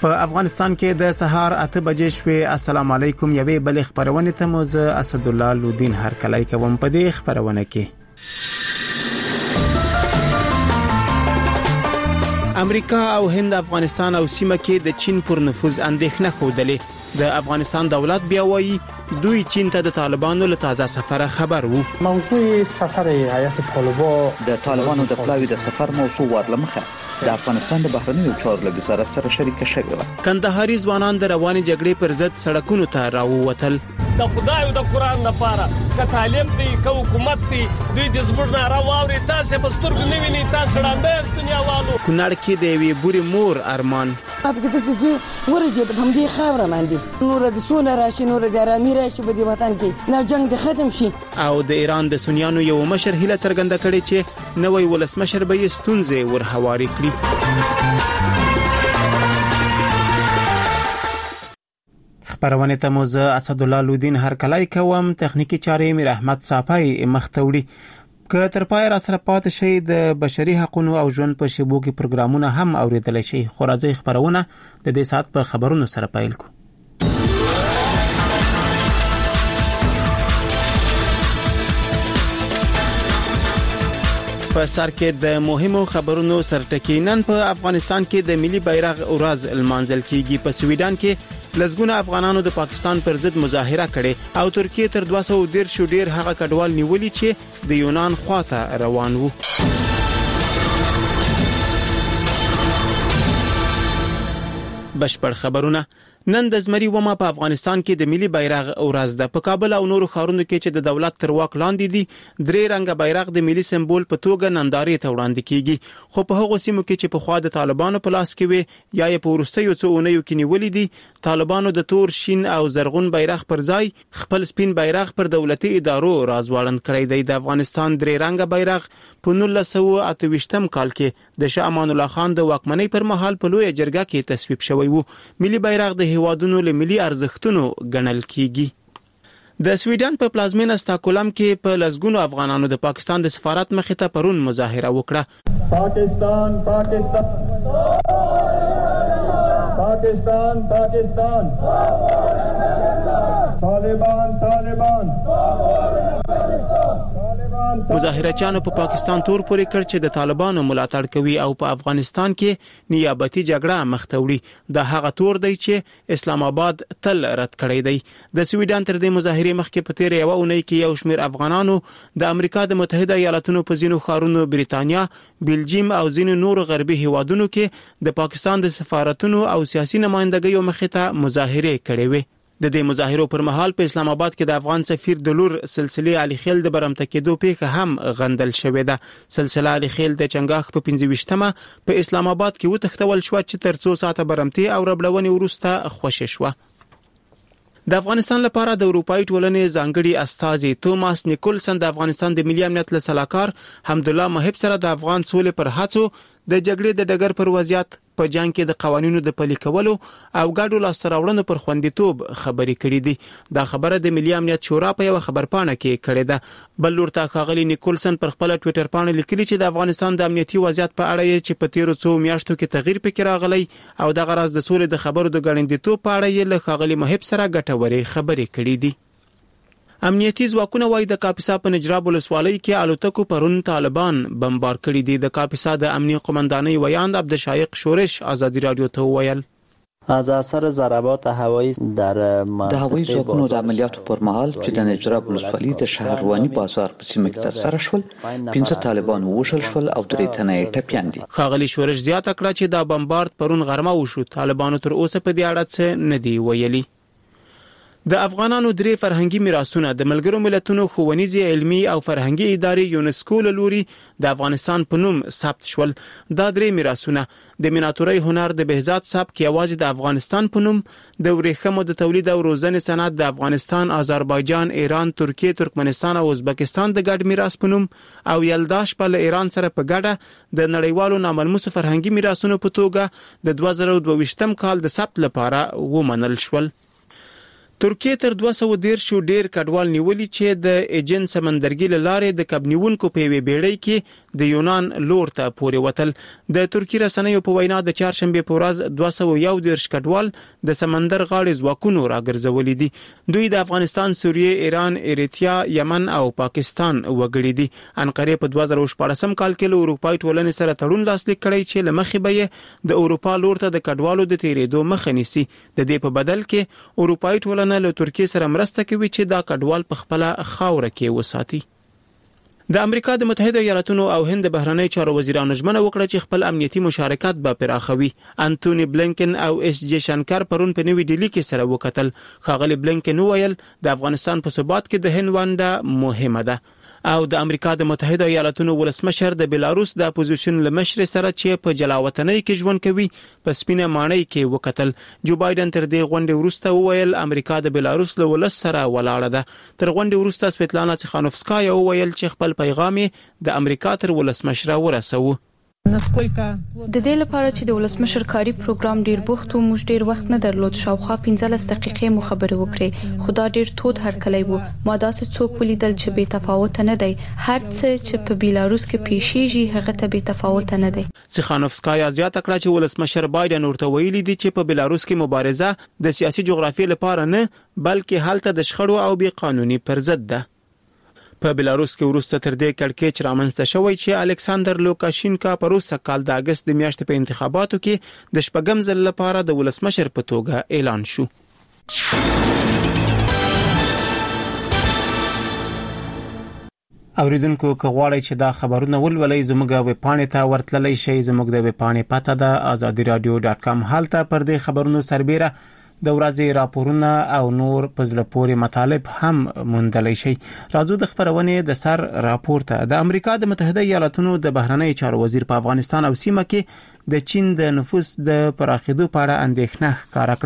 په افغانستان کې د سهار 8 بجې شوې. السلام علیکم. یوې بل خبرونه ته مو زه اسد الله لودین هرکلی کوم. په دې خبرونه کې امریکا او هند افغانستان او سیمه کې د چین پر نفوذ اندېښنه خوده. د افغانستان دولت بیا وایي دوی چین ته د طالبانو له تازه سفر خبر وو. موضوع سفر هیئت طالبان د طالبانو د پلاوی د سفر موضوع ورلمخه د افغانستان د بهرنیو چارو له وزارت سره شریک شوی و. کندهاري ځوانان د رواني جګړې پر ضد سړکونو ته راووتل. د خدای او د قران لپاره که تعلیم دی که حکومت دی دوی د زموږ نه راووري تاسو په سترګو نه ویني تاسو وړاندې دنیا والو. کونړ کې د وی بوري مور ارمان ورګه د همدې خاور باندې نور د سونه راشي نور د رامي راشي په دې وطن کې نه جنگ د ختم شي. او د ایران د سنیانو یو مشر هیله څرګنده کړې چې نوې ولسمشر به یې ستونزې ورهواري کړي. خبرونه ته مو زه اسد الله لودین هرکلی کوم. تخنیکی چارې میر احمد صافی مختوړي. که تر پای را سره پات شي د بشري حقوقو او ژوند په شیبو کې پروګرامونه هم اوریدل شي. خو راځي خبرونه د دې سات په خبرونو سره پیل کو. په سر کې د مهمو خبرونو سرټکینن په افغانستان کې د ملي بیرغ ورځ المنزل کېږي. په سویډن کې لزګونه افغانانو د پاکستان پر ضد مظاهره کړې او ترکیه تر 210 ډیر هغه کډوال نیولي چې د یونان خواته روان وو. بشپړ خبرونه. نن د زمري ومه په افغانستان کې د ملي بیرغ ورځ ده. په کابل او نورو ښارونو کې چې د دولت تر واک لاندې دي درې رنګه بیرغ د ملي سمبول په توګه نندارې ته وړاندې کیږي. خو په هغو سیمو کې چې په خوا د طالبانو په لاس کې وي یا یې په وروستیو څو اونیو کې نیولې دي طالبانو د تور شین او زرغون بیرغ پر ځای خپل سپین بیرغ پر دولتي ادارو راځوړند کړی دی. د افغانستان درې رنګه بیرغ په 1928 کال کې د شاه امان الله خان د واکمنۍ پر مهال په لوی جرګه کې تصویب شوی وو. ملي بیرغ د هیوادونو له ملي ارزښتونو ګڼل کیږي. د سویډن په پلازمینه ستاکولم کې په لزګونو افغانانو د پاکستان د سفارت مخې ته پرون مظاهره وکړه. پاکستان پاکستان پاکستان پاکستان طالبان طالبان مظاهرچیانو په پاکستان تور پورې کړ چې د طالبانو ملاتړ کوي او په افغانستان کې نیابتي جګړه مخ ته وړي. دا هغه تور دی چې اسلام آباد تل رد کړی دی. د سویډن تر دې مظاهرې مخکې په تیر یو اونۍ کې یو شمېر افغانانو د امریکا د متحده ایالاتونو په ځینو ښارونو بریتانیا، بلجیم او ځینو نورو غربي هیوادونو کې د پاکستان د سفارتونو او سیاسي نمائندګیو مخې ته مظاهرې کړې وې. د دې مظاهرو پر مهال په اسلام آباد کې د افغان سفیر د لور سلسله علي خیل د برمته کېدو پیښه هم غندل شوې ده. سلسله علي خیل د چنګاښ په 25مه په اسلام آباد کې وتښتول شو چې تر 2 ساعته برمتي او ربلونې وروسته خوشی شو. د افغانستان لپاره د اروپאי ټولنې ځانګړي استازي توماس نیکولسن د افغانستان د ملي امنیت له سلاکار حمدالله محب سره د افغان سولې پر هڅو د جګړې د ډګر پر وضعیت په جنگ کې د قوانینو د پلي کولو او ګډو لاسته راوړنو پر خوندیتوب خبرې کړې دي. دا خبره د ملي امنیت شورا په یو خبرپاڼه کې کړې ده. بل لورته ښاغلي نیکولسن پر خپل ټوئیټر باندې لیکلي چې د افغانستان د امنیتي وضعیت په اړه چې په تیرو څو میاشتو کې تغییر پکې راغلی او د غرض د سولې د خبرو د ګړندیتوب په اړه له ښاغلي محب سره ګټورې خبرې کړې دي. امنیتي ځواکونه وايي د کاپیسا په نجراب ولسوالۍ کې الوتکو پرون طالبان بمبار کړي دي. د کاپیسا د امنیه قومندانۍ ویاند عبدالشایق شورش آزادی رادیو ته وویل از اثر ضربات هوایی در د هوایي ځواکونو د عملیاتو پر مهال چې د نجراب ولسوالۍ د شهرواني بازار په سیمه کې ترسره شول 15 طالبان ووژل شول او 3 تنه ټپیان دي. ښاغلي شورش زیاته کړه چې دا بمبارد پرون غرمه وشو. طالبانو تر اوسه په دې اړه څه نه دی ویلي. د افغانانو درې فرهنګي میراثونه د ملګرو ملتونو ښوونیزې علمي او فرهنګي ادارې یونسکو له لوري د افغانستان په نوم ثبت شول. دا درې میراثونه د میناتوري هنر د بهزاد ثبت یوازې د افغانستان په نوم، د ورېښمو د تولید او روزنې صنعت د افغانستان، آذربایجان، ایران، ترکیه، ترکمنستان او ازبکستان د ګډ میراث په نوم او یلداش په ایران سره په ګډه د نړیوالو ناملموسو فرهنګي میراثونو په توګه د 2022 کال د ثبت لپاره ومنل شول. ترکیه تر 210 ډیر کډوال نیولي چې د ایجن سمندرګي لاره د کب نیونکو په وی بیړۍ کې د یونان لور ته پورې وتل. د ترکی رسنیو په وینا د چهارشنبه په ورځ 211 کډوال د سمندر غاړې ځواکونو راګرځولې دي. دوی د افغانستان، سوریه، ایران، ایریتریا، یمن او پاکستان وګړي دي. انقره په 2014 کال کې له اروپای ټولنې سره تړون لاسلیک کړی چې لمخې به د اروپا لور ته د کډوالو د تیرېدو مخه نیسي. د دې په بدل کې اروپای ټولنه له ترکیه سره مرسته کوي چې دا کډوال په خپل خاوره کې وساتي. د امریکا د متحده ایالاتونو او هند بهرنی چارو وزیرانو ژمنه وکړه چې خپل امنیتي مشارکت به پراخوي. انټونی بلینکن او اس جی شنکر پرون په نوې ډیلی کې سره وکتل. ښاغلي بلینکن وویل د افغانستان په ثبات کې د هند ونډه مهمه ده. او د امریکا د متحده ایالاتونو ولسمشر د بیلاروس د اپوزیشن لمشر سره چې په جلاوطنۍ کې ژوند کوي په سپینه ماڼۍ کې وکتل. جو بایدن تر دې غونډې وروسته وویل امریکا د بیلاروس له ولس سره ولاړه ده. تر غونډې وروسته سویتلانا تیخانوفسکایا وویل چې خپل پیغام د امریکا تر ولسمشر ورسوه. د دې لپاره چې د ولسمشر کاری پروګرام ډیر بوخت و موږ ډیر وخت نه درلود. شاوخوا 15 دقیقې مو خبرې وکړې خو دا ډیر تود هرکلی وو. ما داسې څوک ولیدل چې بې تفاوت نه دی. هر څه چې په بیلاروس کې پیښیږي هغه ته بې تفاوت نه دی. تیخانوفسکایا زیاته کړه چې ولسمشر بایدن ورته ویلي دي چې په بیلاروس کې مبارزه د سیاسي جغرافیې لپاره نه بلکې هلته د شخړو او بې قانوني پر ضد ده. په بیلاروس کې وروسته تر دې کړکېچ رامنځته شوی چې الکساندر لوکاشینکا په روسه کال د اگست د میاشتې په انتخاباتو کې د شپږم ځل لپاره د ولسمشر په توګه اعلان شو. اوریدونکو که غواړئ چې دا خبرونه ولولئ زموږ ویب پاڼې ته ورتللی شئ. زموږ د ویب پاڼې پته ده azadiradio.com. هلته پر دې خبرونو سربیره د ورځې راپورونه او نور په زړه پورې مطالب هم موندلی شي. راځو د خبرونې د سر راپور ته. د امریکا د متحده ایالاتونو د بهرنی چارو وزیر په افغانستان او سیمه کې د چین د نفوذ د پراخېدو په اړه اندېښنه ښکاره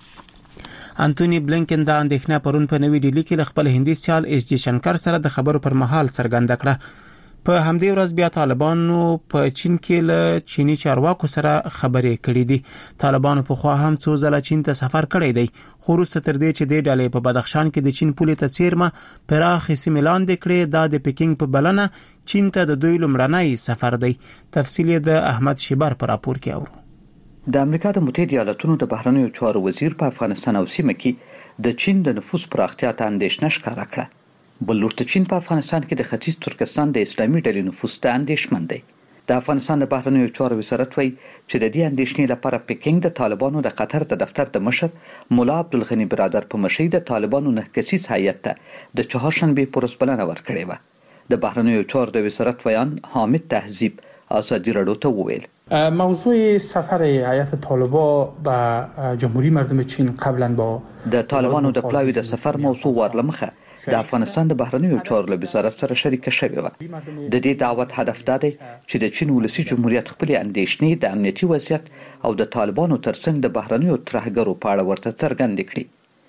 کړه. انټونی بلینکن دا اندېښنه پرون په نوې ډیلی کې خپل هندي سیال اس جی شنکر سره د خبرو پر مهال څرګنده کړه. په همدې ورځ بیا طالبانو په چین کې له چینی چارواکو سره خبرې کړې دي. طالبانو په خوا هم څو ځله چین ته سفر کړی دی خو وروسته تر دې چې د ډلې په بدخشان کې د چین پولې ته څیرمه پراخې سیمې لاندې کړې. دا د پکینګ په بلنه چین ته د دوی لومړنی سفر دی. تفصیل د احمد شیبر په راپور کې اورو. د امریکا د متحده ایالاتونو د بهرنیو چارو وزیر په افغانستان او سیمه کې د چین د نفوذ پراختیا ته اندېښنه ښکاره کړه. بل لورته چین په افغانستان کې د ختیځ ترکستان د اسلامي ډلې نفوذ ته اندېښمن دی. د افغانستان د بهرنیو چارو وزارت وایي چې د دې اندېښنې لپاره پکینګ د طالبانو د قطر د دفتر د مشر مولا عبدالغني برادر په مشرۍ د طالبانو 9 کسیز هیئت ته د چهارشنبه په ورځ بلنه ورکړې وه. د بهرنیو چارو د وزارت ویان حامد تهذیب آزادی رادیو ته وویل موضوع سفر هیئت طالبان به جمهوری مردم چین قبلا با د طالبانو د پلاوي د سفر موضوع ورلمخه د افغانستان د بهرنیو چارو له وزارت سره شریک شوی و. د دې دعوت هدف دا دی چې د چین ولسی جمهوریت خپل اندېښنې د امنیتي وضعیت او د طالبانو ترڅنګ د بهرنیو ترهګرو په اړه ورته څرګند کړي.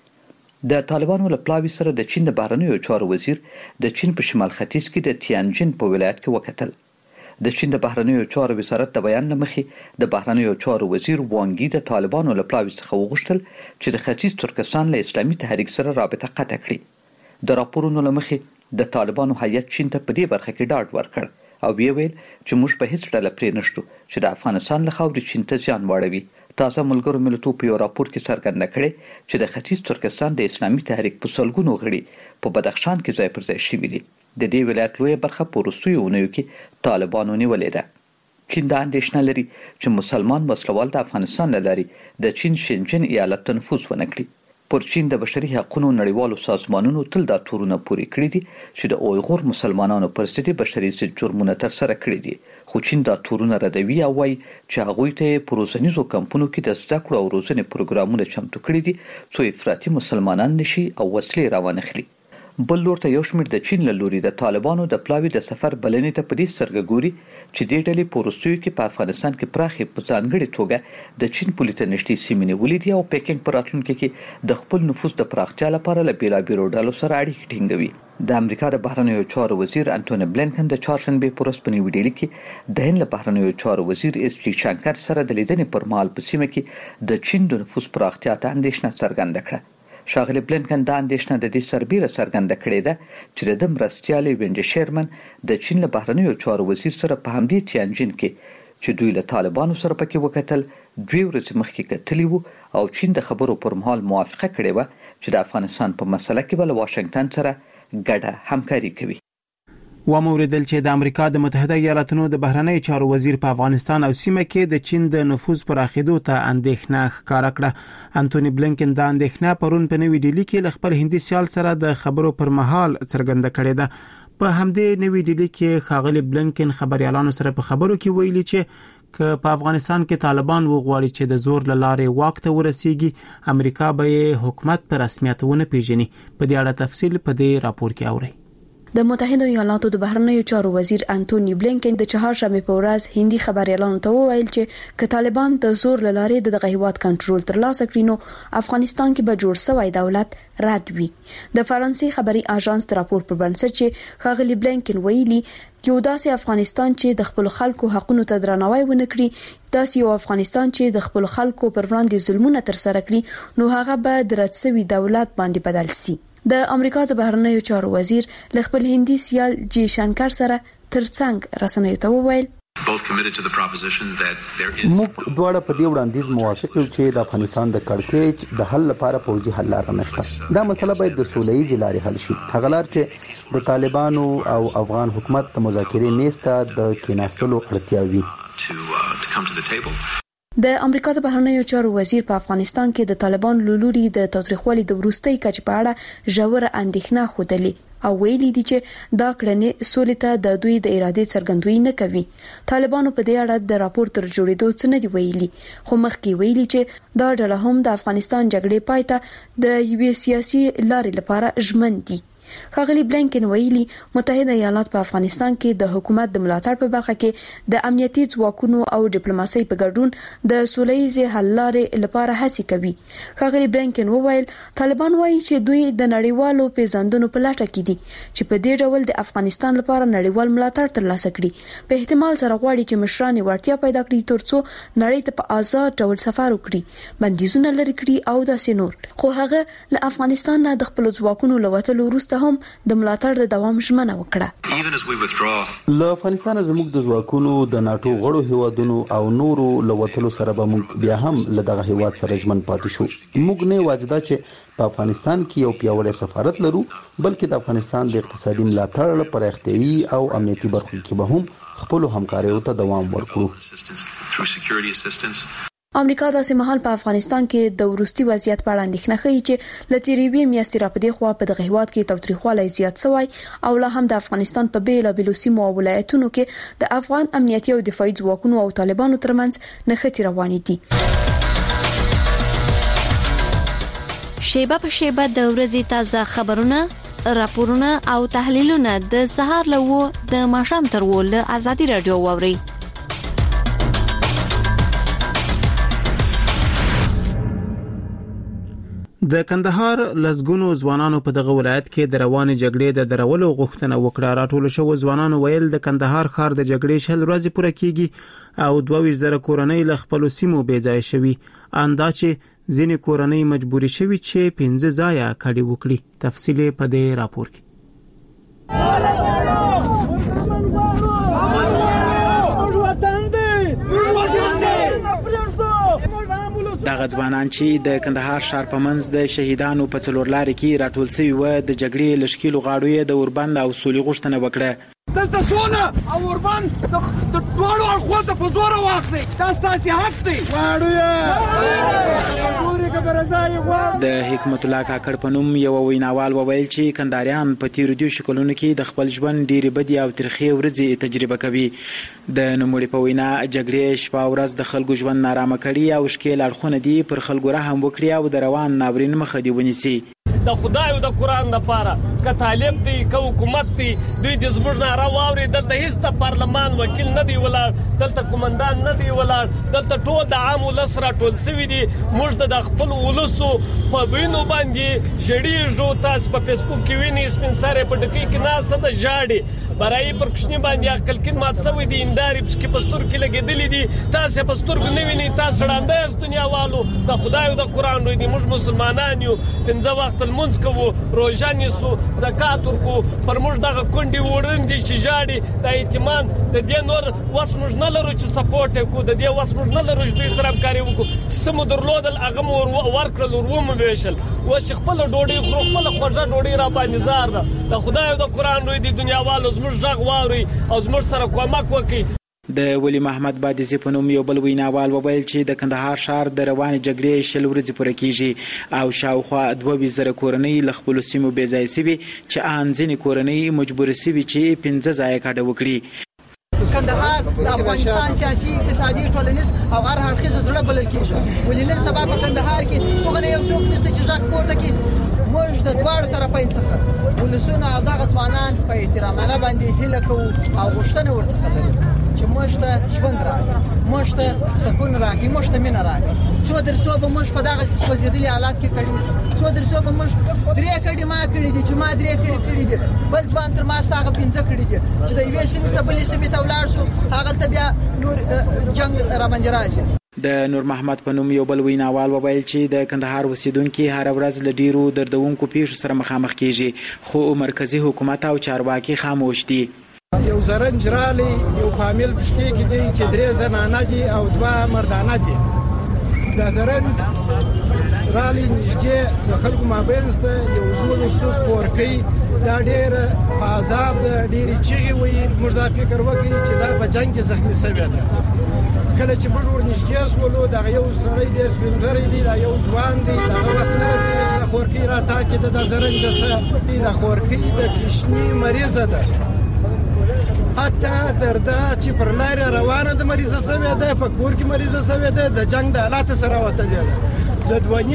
د طالبانو له پلاوي سره د چین د بهرنیو چارو وزیر د چین په شمال ختیځ کې د تیانجن په ولایت کې وکتل. د چین د بهرنیو چارو وزارت د بیان لمخې د بهرنیو چارو وزیر وانګي د طالبانو له پلاوي څخه وغوښتل چې د ختیځ ترکستان له اسلامي تحریک سره رابطه قطع کړي. د راپورونو لمخې د طالبانو هیئت چین ته په دې برخه کې ډاډ ورکړ او ویل چې موږ په هیڅ ډول پرې نشو چې د افغانستان له خاورې چین ته زیان واړوي. تازه ملګرو ملتونو په یو راپور کې څرګنده کړې چې د ختیځ ترکستان د اسلامي تحریک په سلګونو غړي په بدخشان کې ځای پر ځای شوي دي. د دې ولایت لویه برخه په وروستیو اونیو کې طالبانو نیولې ده. چین دا اندېښنه لري چې مسلمان وسلوال د افغانستان له لارې د چین شینجن ایالت ته نفوذ ونه کړي. پر چین د بشري حقوقو نړیوالو سازمانونو تل دا تورونه پورې کړی دي چې د اویغور مسلمانانو پر ضد بشري ضد جرمونه ترسره کړي دي. خو چین دا تورونه ردوي او وايي چې هغوی ته په روزنیزو کمپونو کې د زده کړو او روزنې پروګرامونه چمتو کړي دي څو افراطي مسلمانان نشي او وسلې راوانخلي. بل لورته یو شمېر د چین له لوري د طالبانو د پلاوي د سفر بلنې ته په دې سترګه ګوري چې دې ډلې په وروستیو کې په افغانستان کې پراخې په ځانګړې توګه د چین پولې ته نږدې سیمې نیولې دي او پکینګ په راتلونکي کې د خپل نفوذ د پراختیا لپاره له بېلابېلو ډلو سره اړیکې ټینګوي. د امریکا د بهرنیو چارو وزیر انټونی بلینکن د چهارشنبې په ورځ په نیوي ډیلي کې د هند له بهرنیو چارو وزیر اس جی شنکر سره د لیدنې پر مهال په سیمه کې د چین د نفوذ پراختیا ته اندېښنه څرګنده کړه. ښاغلي بلینکن دا اندېښنه د دې سربیره څرګنده کړې ده چې د ده مرستیال وینډي شیرمن د چین له بهرنیو چارو وزیر سره په همدې تیانجین کې چې دوی له طالبانو سره پکې وکتل 2 ورځې مخکې کتلي وو او چین د خبرو پر مهال موافقه کړې وه چې د افغانستان په مسله کې به له واشنګټن سره ګډه همکاري کوي. وموریدل چې د امریکا د متحده ایالاتونو د بهرنی چارو وزیر په افغانستان او سیمه کې د چین د نفوذ پراخېدو ته اندېښنه ښکاره کړه. انټونی بلینکن دا اندېښنه پرون په نوې ډیلي کې له خپل هندي سیال سره د خبرو پر مهال څرګنده کړې ده. په همدې نوې ډیلي کې ښاغلي بلینکن خبريالانو سره په خبرو کې ویلي چې په افغانستان کې طالبان وغواړي چې د زور له لارې واک ته ورسیږي امریکا به حکومت په رسمیت ونه پیژني. په دې اړه تفصیل په دې راپور کې اورئ. د متحده ایالاتو د بهرنیو چارو وزیر انټونی بلینکن د چهارشنبه په ورځ هندي خبريالانو ته وویل چې که طالبان د زور له لارې د هیواد کنټرول ترلاسه کړي نو افغانستان کې به جوړ شوی دولت رد وي. د فرانسې خبري اژانس د راپور پر بنسټ چې ښاغلي بلینکن ویلي یو داسې افغانستان چې د خپل خلکو حقوقو ته درناوی ونه کړي، داسې یو افغانستان چې د خپل خلکو پر وړاندې ظلمونه تر سره کړي نو هغه به د رد شوی دولت باندې بدل شي. د امریکا د بهرنیو چارو وزیر له خپل هندي سیال جی شنکر سره ترڅنګ رسنیو ته وویل موږ دواړه په دې وړاندیز موافق یو چې د افغانستان د کړکېچ د حل لپاره پوځي حل لار نشته. دا مسله باید د سوله‌ییزې لارې حل شي. هغه لار چې د طالبانو او افغان حکومت د مذاکرې میز ته د کېناستلو اړتیا وي. د امریکا د بهرنیو چارو وزیر په افغانستان کې د طالبان لوري د تاریخوالي د وروستۍ کچې په اړه ژوره اندېښنه خوده او ویلي دي چې دا کړنې سولې ته د دوی د ارادې څرګندوي نه کوي. طالبانو په دې اړه د راپور تر جوړېدو څه نه دی ویلي، خو مخکې ویلي چې دا ډله هم د افغانستان جګړې پای ته د یوې سیاسي لارې لپاره ژمن دي. ښاغلي بلینکن ویلي متحده ایالات په افغانستان کې د حکومت د ملاتړ په برخه کې د امنیتي ځواکونو او ډیپلوماسۍ په ګډون د سوله‌ییزې حل لارې لپاره هڅې کوي. ښاغلي بلینکن وویل طالبان وایي چې دوی د نړیوالو پیژندنو په لټه کې دي چې په دې ډول د افغانستان لپاره نړیوال ملاتړ ترلاسه کړي. په احتمال سره غواړي چې مشران ورتیا پیدا کړي ترڅو نړۍ ته په آزاد ډول سفر وکړي، بندیزونه لري کړي او داسې نور. خو هغه له افغانستان نه د خپل ځواکونو لوتلو وروسته هم د ملاتړ د دوام ژمنه وکړه. له افغانستان زموږ د ځواکونو د ناتو غړو هیوادونو او نورو لوتلو سره به موږ بیا هم له دغه هیواد سره ژمن پاتې شو. موږ نه واجده چې په افغانستان کې یو پیاوړی سفارت لرو، بلکې د افغانستان د اقتصادي ملاتړ لپاره اختیاري او امنیتي برخو کې به هم خپل همکاریو ته دوام ورکړو. امریکا داسې مهال په افغانستان کې د وروستي وضعیت په اړه اندېښنه ښیي چې له تیریوي میاشتې را پدې خوا په دغه هیواد کې تاوتریخوالی زیات شوی او لا هم د افغانستان په بیلابیلو سیمو او ولایتونو کې د افغان امنیتي او دفاعي ځواکونو او طالبانو ترمنځ نښتې روانې دي. شیبه په شیبه د ورځې تازه خبرونه، راپورونه او تحلیلونه د سهار له 9 د ماښام تر 10 له ازادي رادیو واوري. د کندهار لسګونو ځوانانو په دغه ولایت کې د روانې جګړې د درولو غوښتنه وکړه. راټول شو ځوانانو ویل د کندهار ښار د جګړې شل ورځې پوره کیږي او 22,000 کورنۍ له خپل سیمو بې ځای شوي. اندازې ځینې کورنۍ مجبوري شوي چې 15 ځایه کډي وکړي. تفصیل په دې راپور کې. دغه ځوانان چې د کندهار ښار په منځ د شهیدانو په څلور لارې کې راټول شوي و د جګړې لشکېلو غاړو یې د اوربند او سولې غوښتنه وکړه. دلته سوله او اوربند د ټولو اړخو ته په زور واخلي، دا ستاسو حق دی. غواړو د حکمت الله کاکړ په نوم یو ویناوال وویل چې کندهاریان په تیرو 2 شکلونو کې د خپل ژوند ډېرې بدې او ترخې ورځې تجربه کوي. د نوموړي په وینا جګړې شپه او ورځ د خلکو ژوند نارامه کړي او ښکېل اړخونه دي پر خلکو رحم وکړي او د روان ناورین مخه دې ونیسي. د خدای او د قران لپاره که طالب دی که حکومت دی دوی د زموږ ناره واوري. دلته هیڅ پارلمان وکیل نه دی ولاړ، دلته قومندان نه دی ولاړ، دلته ټول د عام ولس راټول سوي دي. موږ د خپل ولسو په وینو باندې ژړېږو. تاسو په فیسبوک کې وینئ سپین سرې په ډکۍ کې ناسته ده ژاړي، برایي پر کوچني باندې عقل کې مات سوی دي، هندارې پسې په سترګو کې لګېدلې دي. تاسو په سترګو نه وینئ، تاسو ړانده یاست دنیا والو. د خدای او د قران روی دي. موږ مسلمانان یو، 5 وخت لمونځ کوو، روژه نیسو، زکات ورکوو. پر موږ دغه کونډې وړاندې چې ژاړي د یتیمان د دې نور وس موږ نه لرو چې سپورټ وکړو، د دې وس موږ نه لرو چې دوی سره همکاري وکړو. چې څه مو درلودل هغه مو ورکړل، ومو ویشل. اوس چې خپله ډوډۍ خورو، خپله خوږه ډوډۍ را باندې زار ده. د خدای او د قران روی دي دنیا والو زموږ غږ واوري او زموږ سره کومک وکړي. د ولی محمد بادزی په نوم یو بل ویناوال وویل چې د کندهار ښار د روانې جګړې 6 ورځې پوره کیږي او شاوخوا 22,000 کورنۍ له خپلو سیمو بې ځایه سوي چې ان ځینې کورنۍ مجبور سوي چې 15 ځایه کډه وکړي. کندهار د افغانستان سیاسي اقتصادي ټولنیز او هر اړخیز زړه بلل کیږي. ولې نن سبا په کندهار کې هغه یو څوک نشته چې ځکه پورته کې موږ د دواړو طرفین څخه ولسونه او دغه ځوانان په احترامانه باندې هیله کوو او غوښتنه ورڅخه لرو چې موږ ته ژوند راکړي، موږ ته سکون راکړي، موږ ته مینه راکړي. څو درڅو به موږ په دغه سوځېدلي حالات کې کړي، څو درڅو به موږ 3 کړي ما کړي دي چې ما 3 کړي دي، بل ځوان تر ما هغه 15 کړي دي چې د یوې سیمې څخه بلې سیمې ته ولاړ شو، هغه ته بیا نور جنگ را باندې راشي. د نور محمد په نوم یو بل ویناوال وویل چې د کندهار اوسیدونکي هر ورځ له ډیرو دردونکو پیښو سره مخامخ کیږي، خو مرکزی حکومت او چارواکي خاموش دي. یو زرنج رالی یو فامیل پشکی کې دی چې 3 زنانه دي او 2 مردانه دي. دا زرنج رالی نږدې د خلکو مابینځ ته یو زموږ استوس فورکۍ دا ډېر عذاب ده، ډېرې چیغې وایي. موږ دا فکر وکړي چې دا په جنګ کې زخمي سوی ده. کله چې موږ ورنږدې شولو دغه یو سړی دی، سپین ږیری دی، دا یو ځوان دی، دغه وس نه رسېږي چې د خورکۍ راتاکې ده. د زرنجه څه د خورکۍ د کشني مریضه ده، حتی درده چې پر لارې روانه د مریضه سوې ده، په کور کې مریضه سوې ده، د جنگ د حالاتو سره وتلې ده. د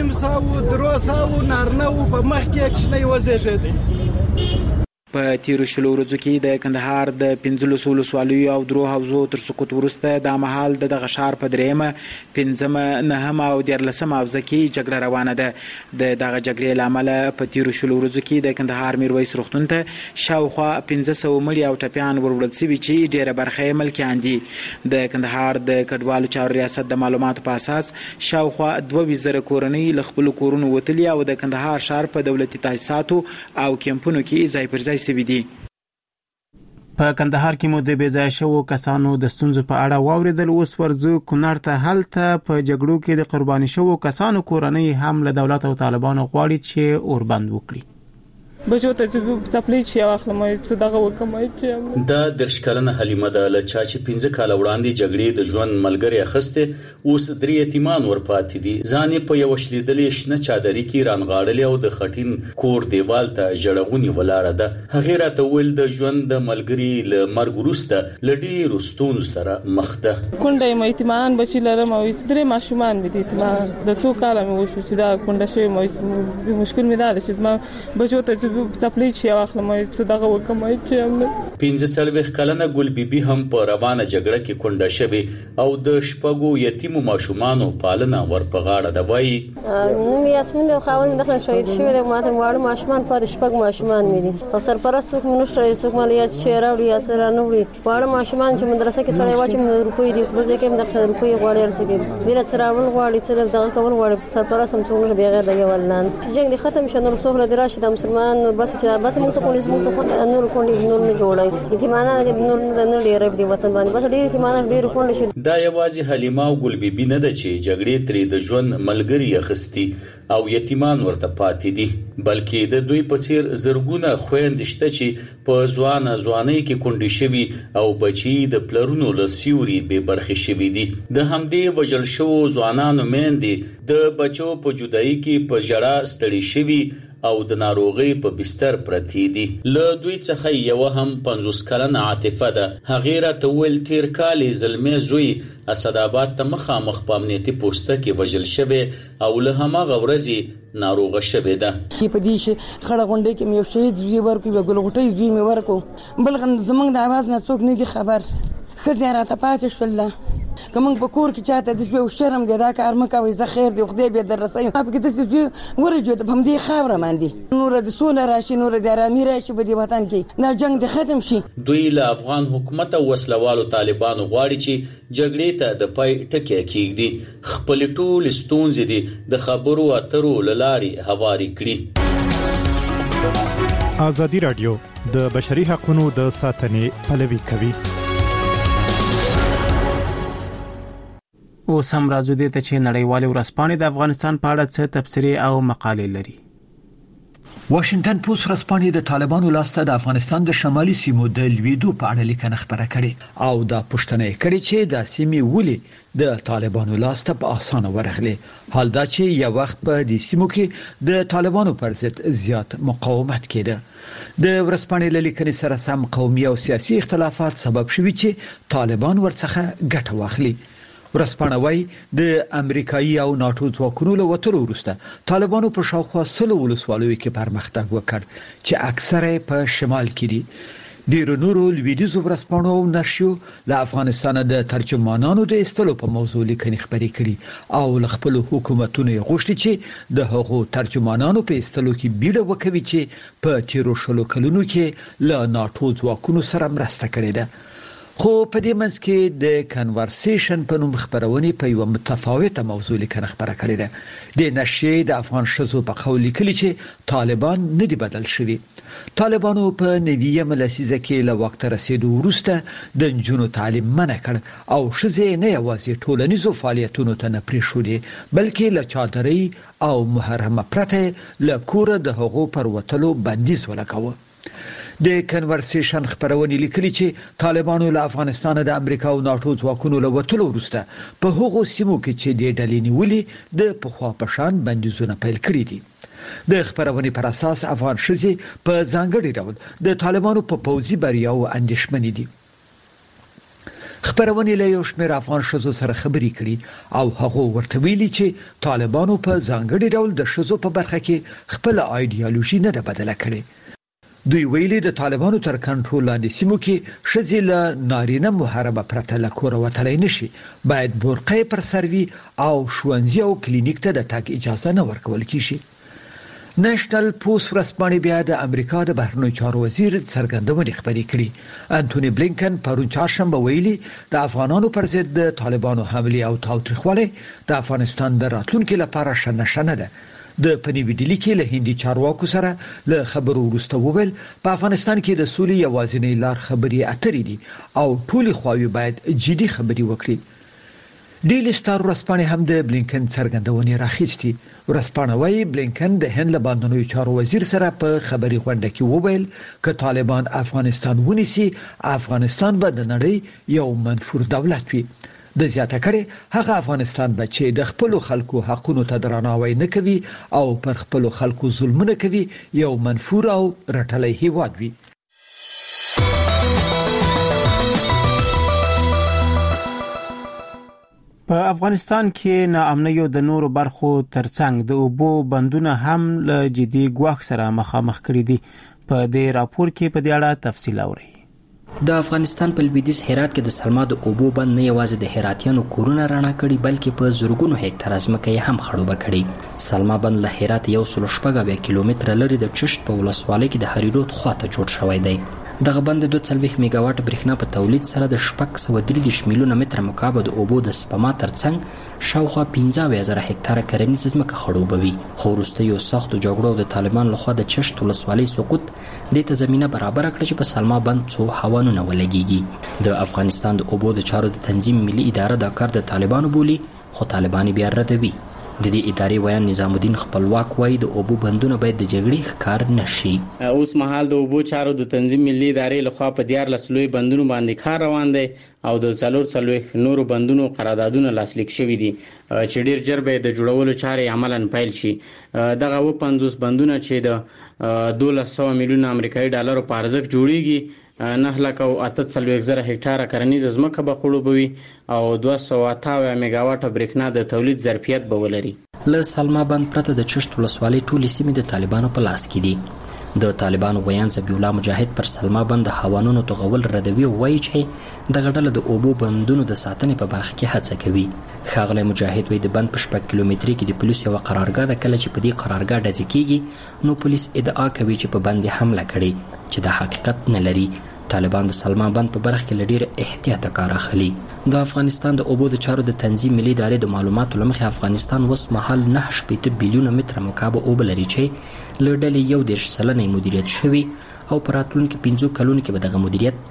2,500 نارینه وو په مخ کې کشنۍ وزېږېدی. په تیرو 20 ورځو کې د کندهار د 15 ولسوالیو او 3 حوزو تر سقوط وروسته د مهال دغه ښار په 3مه، 5مه، 9مه او 14مه حوزه کې جګړه روانه ده. دغه جګړې له امله په تیرو 20 ورځو کې د کندهار میرویس روغتون ته شاوخوا 1500 مړي او ټپیان وروړل شوي چې ډیره برخه یې ملکیان دي. د کندهار د کډوالو چارو ریاست د معلوماتو په اساس شاوخوا 22,000 کورنۍ له خپلو کورونو وتلي او د کندهار ښار په دولتي تاسیساتو او کیمپونو کې ځای پر ځای سوي دي. په کندهار کې مو د بې ځایه شوو کسانو د ستونزو په اړه واوریدل. اوس ورځو کونړ ته. هلته په جګړو کې د قرباني شوو کسانو کورنۍ هم له دولت او طالبانو غواړي چې اوربند وکړي. بچو ته چپلې چې واخلم چې دغه وکم چې دا درشکلنه حلیمه ده له چا چې 15 کال وړاندې جګړې د ژوند ملګری اخسته، اوس 3 یتیمان ورپاتې دي. ځان په یو شلیدلې شنه چادرې کې رانغاړلې او د خټین کور دیوال ته جړغونی ولاړه ده. هغه راته ویل د ژوند د ملګری له مرګ وروسته لډي رستون سره مخ ده. کونډه مې یتیمان بچی لرم او 3 ماشومان مې دي یتیمان. د څو کال مې وشو چې دا کونډه شوی مې مشکل مې ده چې ما بچو ته چپلې چې واخلم چې دغه وکم چې 15 کلنه ګل بیبي هم په روانه جګړه کې کونډه شوی او د شپږو یتیمو ماشومانو پالنه ورپغاړه ده. وایي نوم یاسمین د خاوند دغه شهید شوی د ماته واړه ماشومان په شپږ ماشومان مې دي او سرپرست څوک منشر څوک مالیا چې راوړي یا سره نه وړي. واړه ماشومان چې مدرسې کې سړی واچي روپۍ دي، په ځکه هم د روپۍ غواړي ارڅګي ډیره تراول غواړي چې دغه کول غواړي. سرپرست هم څنګه بغیر د یولان جنگ د ختم شنه رسول د راشد مسلمان بس چې بس موږ څه پولیس موږ څه نور کوندې نور نه جوړای یتیمانه نور نه ډیر دی وطن باندې بس ډیر یتیمانه ډیر کوندې شي. دا یوازې حلیمه او ګل بیبي نه ده چې جګړې ترې د ژوند ملګری اخستي او یتیمان ورته پاتې دي، بلکې د دوی په څیر زرګونه خويندې شته چې په ځوانۍ کې کونډې شوي او بچي د پلرونو له سیوري بې برخې شوي دي. د همدې وژل شوو ځوانانو میندې د بچو په جدایي کې په ژړا ستړي شوي او د ناروغي په بستر پرتی دي. له دوی څخه یو هم 50 کلنه عاطفه ده. هغه راته ویل تیر کال زلمی زوی اسداباد ته مخامخ په امنیتي پوسټه کې وژل شوی او له هماغه ورځې ناروغه شوی ده. په دې شي خړه غونډه کې مې شهید زوی ورکو به ګلغټي زوی مې ورکو بل زمنګ د आवाज نه څوک نه دي خبر خزیاره ته پاتې شول. کوم په کور کې چاته د سبه شرم دی دا کار مکوي زه خیر دی خدای به درسي په کې د سې ورجو په دې خبره ماندي نور د سونه راشي نور د رامي راشي په دې وطن کې نه جنگ د ختم شي. دوی له افغان حکومت او وسلوالو طالبانو غواړي چې جګړې ته د پای ټکی کېږدي. خپل ټول ستونزې دي د خبرو اترو لاري هواري کړي. ازادي رادیو د بشري حقوقو د ساتنې پلوي کوي. اوس هم راځو دې ته چې نړیوال ورځپاڼې د افغانستان په اړه څه تبصرې او مقالې لري. واشنگټن پوسټ ورځپاڼې د طالبانو لاسته د افغانستان د شمالي سیمو د لویدو په اړه لیکنه خبره کړې او دا پوښتنه کړې چې د سیمې ولې د طالبانو لاسته په اسانه ورغلي حال دا چې یو وخت په دې سیمو کې د طالبانو پر ضد زیات مقاومت کېده. د ورځپاڼې لیکنې سره سم قومي او سیاسي اختلافات سبب شوي چې طالبان ورڅخه ګټه واخلي. ورځپاڼه وايي د امریکایي او ناتو ځواکونو له وټولو وروسته طالبانو په شاوخوا 100 ولسوالیو کې پرمختګ وکړ چې اکثره په شمال کې دي. ډیرو نورو لویدیزو ورځپاڼو او نشریو له افغانستان د ترجمانانو د استلو په موضوع لیکنې خبرې کړي او له خپل حکومتونو غوښتي چې د هغو ترجمانانو په استلو کې بیړه وکړي چې په تیرو شلو کلونو کې له ناتو ځواکونو سره مرسته کړې ده. خو په دې منځ کې د کنورسیشن په نوم خبرونه په یو متفاوته موضوع لیکنه خبره کړې ده. د نشریې د افغان شذو په قول لیکلي چې طالبان نه دي بدل شوي. طالبانو په 90 لسیزه کې له وخت رسیدو وروسته د جنونو تعلیم منع کړ او شذې نه یوازې ټولنیزو فعالیتونو ته نه پریښودي بلکې له چادرۍ او محرمه پرته له کور د هغو پر وټلو بندیز ولګاوه. د کنورسیشن خبرونه لیکلي چې طالبانو له افغانستان د امریکا او ناتو ځواکونو له وټلو وروسته په هغو سیمو کې چې د ډلې نیولې د پخوا په شان بندیزونه پیل کړي دي. د خبرونه پر اساس افغان شذې په ځانګړي ډول د طالبانو په پوځي بریاو اندېښمنې دي. خبرونه له یو شمېر افغان شذو سره خبرې کړي او هغه ورته ویلي چې طالبانو په ځانګړي ډول د شذو په برخه کې خپل ایډیالوژي نه بدله کړي. دوی ویلي د طالبانو تر کنټرول لاندې سیمو کې شذې له نارینه محرمه پرته له کور وتلای نشي باید برقه پر سروي او شوانزي او کلینیک ته د تګ اجازه نه ورکول کیږي. نېشنل پوسټ ورځپاڼې بیا د امریکا د بهرنیو چارو وزیر څرګندونه خبرې کړې. انټونی بلینکن پرون چهارشنبه ویلي د افغانانو پر ضد د طالبانو حمله او تاوتریخوالی د افغانستان د راتلونکو لپاره شنه ده. د پنیویډلی کې له هندي چارواکو سره له خبرو وروسته وویل په افغانستان کې د سولې یوازینی لار خبرې اترې دي او ټول خواوې باید جدي خبرې وکړي. ډیلی سٹار ورځپاڼې هم د بلینکن څرګندونه راخیستي. ورځپاڼه وايي بلینکن د هند له بهرنیو چارو وزیر سره په خبري غونډه کې وویل چې طالبان افغانستان ونیسي افغانستان به د نړۍ یو منفور دولت وي. د زیاته کړي هغه افغانستان به چې د خپل خلکو حقوقو ته درناوی نه کوي او پر خپل خلکو ظلمونه کوي یو منفور او رټلې هیواد وي. په افغانستان کې ناامنیو د نورو برخو ترڅنګ د اوبو بندونه هم له جدي ګواښ سره مخامخ کړي دي. په دې راپور کې په دې اړه تفصیل اورئ. د افغانستان په لویدیځ هرات کې د سلما د اوبو بند نه یوازې د هراتیانو کورونه رڼا کړي بلکې په زورګونو هکټار ځمکه یې هم خړوبه کړي. سلما بند له هرات 1.8 کیلومتره لري د چشت په ولسوالۍ کې د هریرود خواته جوړ شوی دی. دغه بند 240 میگاواټ برېښنا په تولید سره د 633 میلیونه متر مکعب د اوبو د سپما ترڅنګ شاوخوا 15,000 هکټار کرنیزه ځمکه خړوبوي. خو وروسته یو سخت جګړو د طالبان لخوا د چشت ولسوالۍ سقوط د ته زمينه برابر کړ چې په سلما بند څو هوانونه ولګيږي. د افغانستان د اوبو د چارو د تنظیم ملي اداره دا کار د طالبانو بولی خو طالبان بیا ردوي. د دې ادارې ویان نظام الدین خپلواک وایي د اوبو بندونه باید د جګړې ښکار نشي. اوس مهال د اوبو چارو د تنظیم ملي ادارې لخوا په 14 لوی بندونو باندې کار روان دی او د 4 نورو بندونو قراردادونه لاسلیک شوي دي چې ډیر ژر به د جوړولو چارې عملاً پیل شي. دغه 50 بندونه چې د 1200 میلیون امریکایي ډالرو په ارزښت جوړیږي 9,48,000 هکټاره کرنیزه ځمکه به خړوبوي او 280 میگاواټه برېښنا د تولید ظرفیت به ولري. له سلما بند پرته د چشت ولسوالۍ ټولې سیمې د طالبانو په لاس کې دي. د طالبانو ویان ذبیح الله مجاهد پر سلما بند د هوانونو توغول ردوي وایي چې دغه ډله د اوبو بندونو د ساتنې په برخه کې هڅه کوي. ښاغلی مجاهد وایي د بند په 6 کیلومتري کې د پولیسو یوه قرارګاه ده. کله چې په دې قرارګاه ډزې کیږي نو پولیس ادعا کوي چې په بند حمله کړې چې د حقیقت نه لري. طالبان د سلما بند په برخه کې لډیر احتیاط کار اخلي. د افغانستان د اوبو د چارو د تنظیم ملي ادارې د معلوماتو لمخې افغانستان اوس مهال 9 بیلیونه متره مکعب اوبه لري چې له ډلې 10% مدیریت شوی او په راتلونکي 15 کلونو کې به دغه مدیریت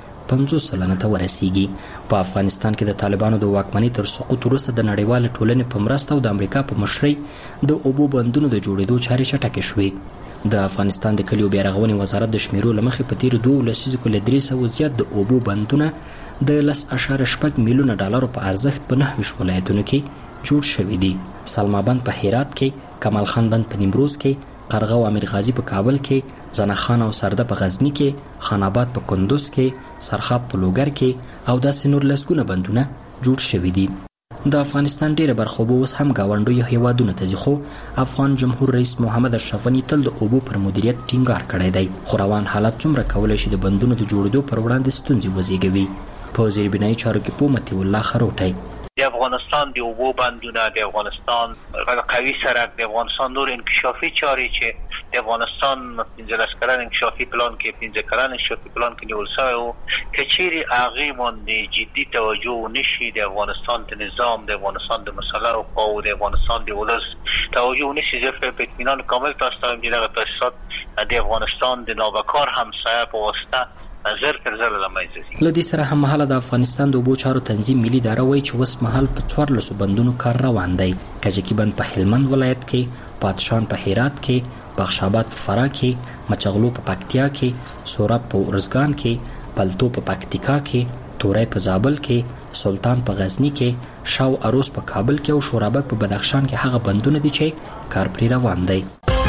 50% ته ورسیږي. په افغانستان کې د طالبانو د واکمنۍ تر سقوط وروسته د نړیوال ټولنې په مرسته او د امریکا په مشرۍ د اوبو بندونو د جوړېدو چارې چټکې شوې. د افغانستان د کلیو بیارغونې وزارت د شمیرو لمخې په تیر 2 لسیزو کې 300 زیات د اوبو بندونه د 10.8 میلیونه ډالرو په ارزښت په 9 ولایتونو کې جوړ شوي دي. سلما بند په هرات کې، کمال خان بند په نیمروز کې، قرغه او امیر غازی په کابل کې، زنه خان او سرده په غزنی کې، خان آباد په کندوز کې، سرخاب په لوګر کې او داسې نور لسګونه بندونه جوړ شوي دي. د افغانستان ډیره برخه اوبه اوس هم ګاونډیو هیوادونو ته ځي، خو افغان جمهور رئیس محمد اشرف غني تل د اوبو پر مدیریت ټینګار کړی دی. خو روان حالات څومره کولی شي د بندونو د جوړېدو پر وړاندې ستونزې وزېږوي. په زیربنایي چارو کې پوه مطیع الله خروټی د افغانستان د اوبو بندونه، د افغانستان قوي سرک، د افغانستان نور انکشافي چارې چې د افغانستان 15 کلن انکشافي پلان کې 15 کلن انکشافي پلان کې نیول شوی او کچېرې هغې باندې جدي توجه نشي، د افغانستان د نظام، د افغانستان د مسلحو قواو، د افغانستان د ولس توجه نشي، زه په اطمینان کامل تاسو ته وایم چې دغه تاسیسات د افغانستان د نابکار همسایه په واسطه زر تر زر لمایځي. له دې سره هم مهاله د افغانستان د اوبو چارو تنظیم ملي اداره وایي چې اوس مهال په 14 بندونو کار روان دی. کجکي بند په هلمند ولایت کې، پادشان په هرات کې، بخش آباد په فراه کې، مچغلو په پکتیا کې، سوراب په ارزګان کې، پلتو په پکتیکا کې، تورای په زابل کې، سلطان په غزنی کې، شاو اروس په کابل کې او شورابک په بدخشان کې هغه بندونه دي چې کار پرې روان دی.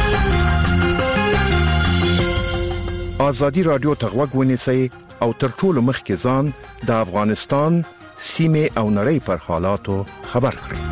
ازادي رادیو ته غوږ ونیسئ او تر ټولو مخکې ځان د افغانستان سیمې او نړۍ پر حالاتو خبر کړئ.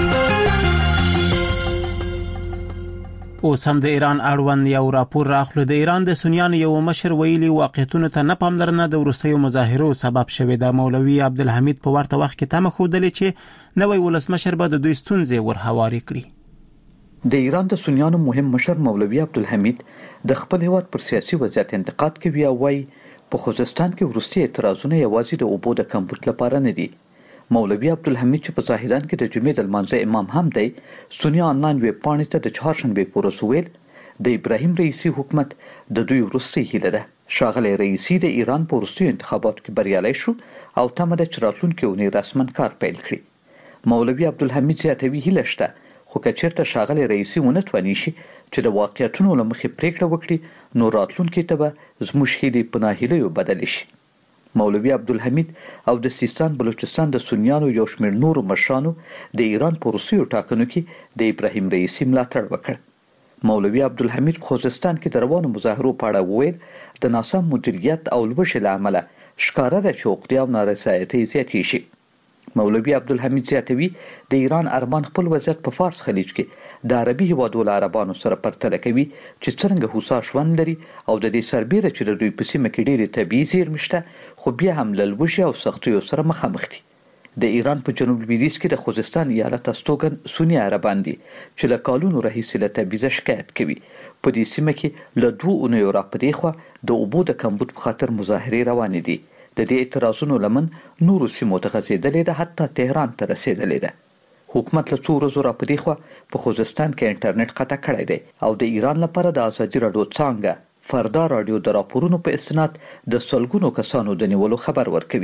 اوس هم د ایران اړوند یو راپور راغلی. د ایران د سنیانو یو مشر ویلي واقعیتونو ته نه پاملرنه د وروستیو مظاهرو سبب شوې ده. مولوي عبدالحمید په ورته وخت کې تمه ښودلې چې نوی ولسمشر به د دوی ستونزې ورهواري کړي. د ایران د سنیانو مهم مشر مولوي عبدالحمید د خپل هیواد پر سیاسي وضعیت انتقاد کوي او وايي په خوزستان کې وروستي اعتراضونه یوازې د اوبو د کمبود لپاره نه دي. مولوي عبدالحمید چې په زاهدان کې د جمعې د لمانځه امام هم دی، سنی آنلاین ویب پاڼې ته د چهارشنبې په ورځ ویل د ابراهیم رئیسی حکومت د دوی وروستي هیله ده. ښاغلی رئیسی د ایران په وروستیو انتخاباتو کې بریالی شو او تمه ده چې راتلونکې اونۍ رسما کار پیل کړي. مولوي عبدالحمید زیاتوي هیله شته خو که چېرته ښاغلی رئیسي ونه تواني شي چې د واقعیتونو له مخې پرېکړه وکړي نو راتلونکي ته به زموږ هیلې په ناهیلیو بدلې شي. مولوي عبدالحمید او د سیستان بلوچستان د سنیانو یو شمېر نورو مشرانو د ایران په وروستیو ټاکنو کې د ابراهیم رئیسي ملاتړ وکړ. مولوي عبدالحمید په خوزستان کې د روانو مظاهرو په اړه وویل د ناسم مدیریت او لوږې له امله ښکاره ده چې عقدې او نارضایتۍ زیاتې شي. مولوي عبدالحمید زیاتوي د ایران ارمان خپل وضعیت په فارس خلیج کې د عربي هیوادو له عربانو سره پرتله کوي چې څرنګه هوسا ژوند لري او د دې سربیره چې د دوی په سیمه کې ډېرې طبیعي زیرمې شته خو بیا هم له لوږې او سختیو سره مخامخ دي. د ایران په جنوب لویدیځ کې د خوزستان ایالت استوګن سنی عربان دي چې له کلونو راهیسې له تبعیضه شکایت کوي. په دې سیمه کې له 2 اونیو راپدې خوا د اوبو د کمبود په خاطر مظاهرې روانې دي. د دې اعتراضونو لمن نورو سیمو ته غځېدلې ده، حتی تهران ته رسېدلې ده. حکومت له 2 ورځو راپدې خوا په خوزستان کې انټرنیټ قطع کړی دی او د ایران لپاره د ازادي راډیو څانګه فردا راډیو د راپورونو په استناد د سلګونو کسانو د نیولو خبر ورکوي.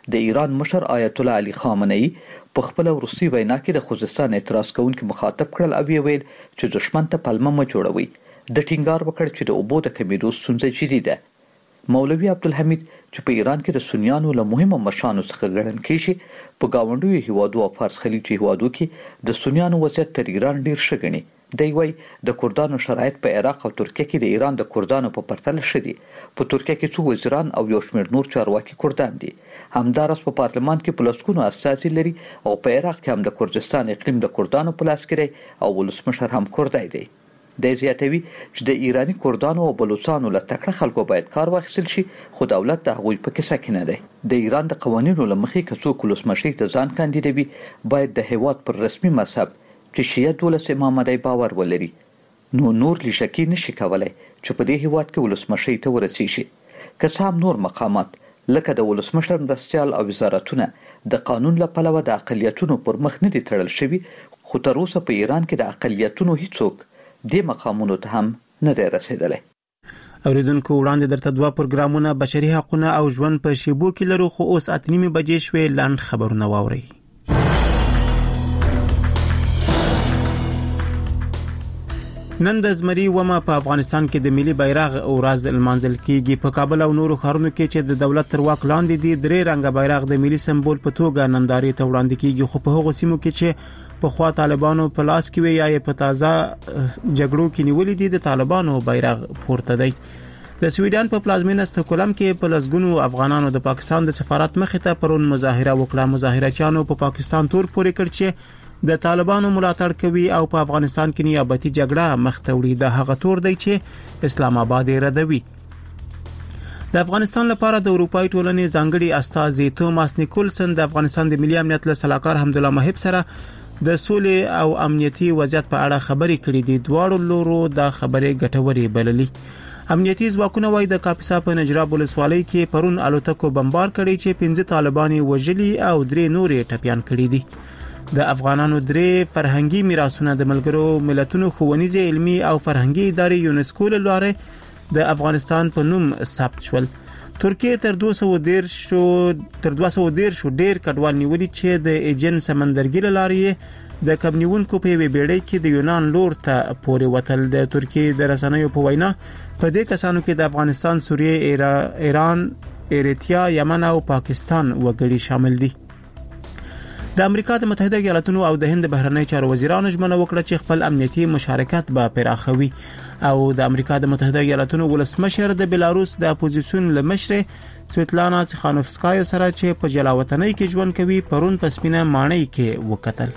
د ایران مشر آیت الله علي خامنه‌ای په خپل وروستي وینا کې د خوزستان اعتراض کوونکو مخاطب کړل او ویل چې دښمن ته پلمه مه جوړوي. د ټینګار وکړ چې د اوبو د کمیدو ستونزه جدي ده. مولوي عبدالحمید چې په ایران کې د سنیانو له مهمو مشرانو څخه ګڼل کېږي په گاونډیو هیوادو او فارس خلیجي هیوادو کې د سنیانو وضعیت تر ایران ډیر ښه ګڼي. دی وايي د کردانو شرایط په عراق او ترکیه کې د ایران د کردانو په پرتله ښه دي. په ترکیه کې څو وزیران او یو شمېر نور چارواکي کردان دي. همداراز په پارلمان کې په لسګونو استازي لري او په عراق کې هم د کردستان اقلیم د کردانو په لاس کې دی او ولسمشر هم کردی دی. د زیاتوي چې د ایرانی کردانو او بلوچستانو له تکړه خلکو باید کار واخیستل شي خو دولت د هغوی په کیسه کې نه دی. د ایران د قوانینو له مخې که څوک ولسمشر ته ځان کاندیدوي باید د هیواد پر رسمي مذهب چې شیعه 12 امام دی باور ولري. نو نور لشکې نشي کولای چې په دې هیواد کې ولسمشر ته ورسیږي. که څه هم نور مقامات لکه د ولسمشر مرستیال او وزارتونه د قانون له پلوه د اقلیتونو پر مخ نه دي تړل شوي خو تر اوسه په ایران کې د اقلیتونو هیڅوک د مقامونو ته هم نه دی رسیدلی. اوریدونکو وړاندې درته دوه پروګرامونه بشري حقوقونه او ژوند په شیبو کې لرو خو اوس 8:30 بجې شوې. لاند خبرونه واورئ. نن د زمري ومه په افغانستان کې د ملي بیرغ ورځ لمانځل کیږي. په کابل او نورو ښارونو کې چې د دولت تر واک لاندې دي درې رنګه بیرغ د ملي سمبول په توګه نندارې ته وړاندې کیږي. خو په هغو سیمو کې چې په خوا طالبانو په لاس کې وي یا په تازه جګړو کې نیولې دي د طالبانو بیرغ پورته دی. د سویډن په پلازمینه استکهولم کې په لسګونو افغانانو د پاکستان د سفارت مخې ته پرون مظاهره وکړه. مظاهرچیانو په پاکستان تور پورې کړ چې د طالبانو ملاتړ کوي او په افغانستان کې نیابتي جګړه مخ ته وړي. د هغه تور دی چې اسلام آباد ردوي. د افغانستان لپاره د اروپאי ټولنې ځانګړي استازي توماس نیکولسن د افغانستان د ملي امنیت له سلاکار حمدالله محب سره د سولې او امنیتي وضعیت په اړه خبرې کړې دي. دواړو لورو د خبرې ګټورې بللې. امنیتي ځواکونه وايي د کاپیسا په نجراب ولسوالۍ کې پرون الوتکو بمبار کړي چې 15 طالبان وژلي او 3 نورې ټپيان کړي دي. د افغانانو 3 فرهنګي میراثونه د ملګرو ملتونو ښوونیز علمي او فرهنګي ادارې یونسکو له لارې د افغانستان په نوم ثبت شول. ترکیه تر 210 ډیر کډوال نیولي چې د ایجن سمندرګي له لارې د کبنیونکو په بیړۍ کې د یونان لور ته پورې وتل. د ترکیه د رسنیو په وینا په دې کسانو کې د افغانستان، سوریه، ایران، ایریتریا، یمن او پاکستان وګړي شامل دي. د امریکا د متحده ایالاتونو او د هند بهرنی چارو وزیرانو ژمنه وکړه چې خپل امنیتي مشارکت به پراخوي. او د امریکا د متحده ایالاتونو ولسمشر د بلاروس د اپوزیسیون لمشر سویتلانا تخانوفسکایا سره چې په جلاوطنۍ کې ژوند کوي پرون په سپینه ماڼۍ کې وکتل.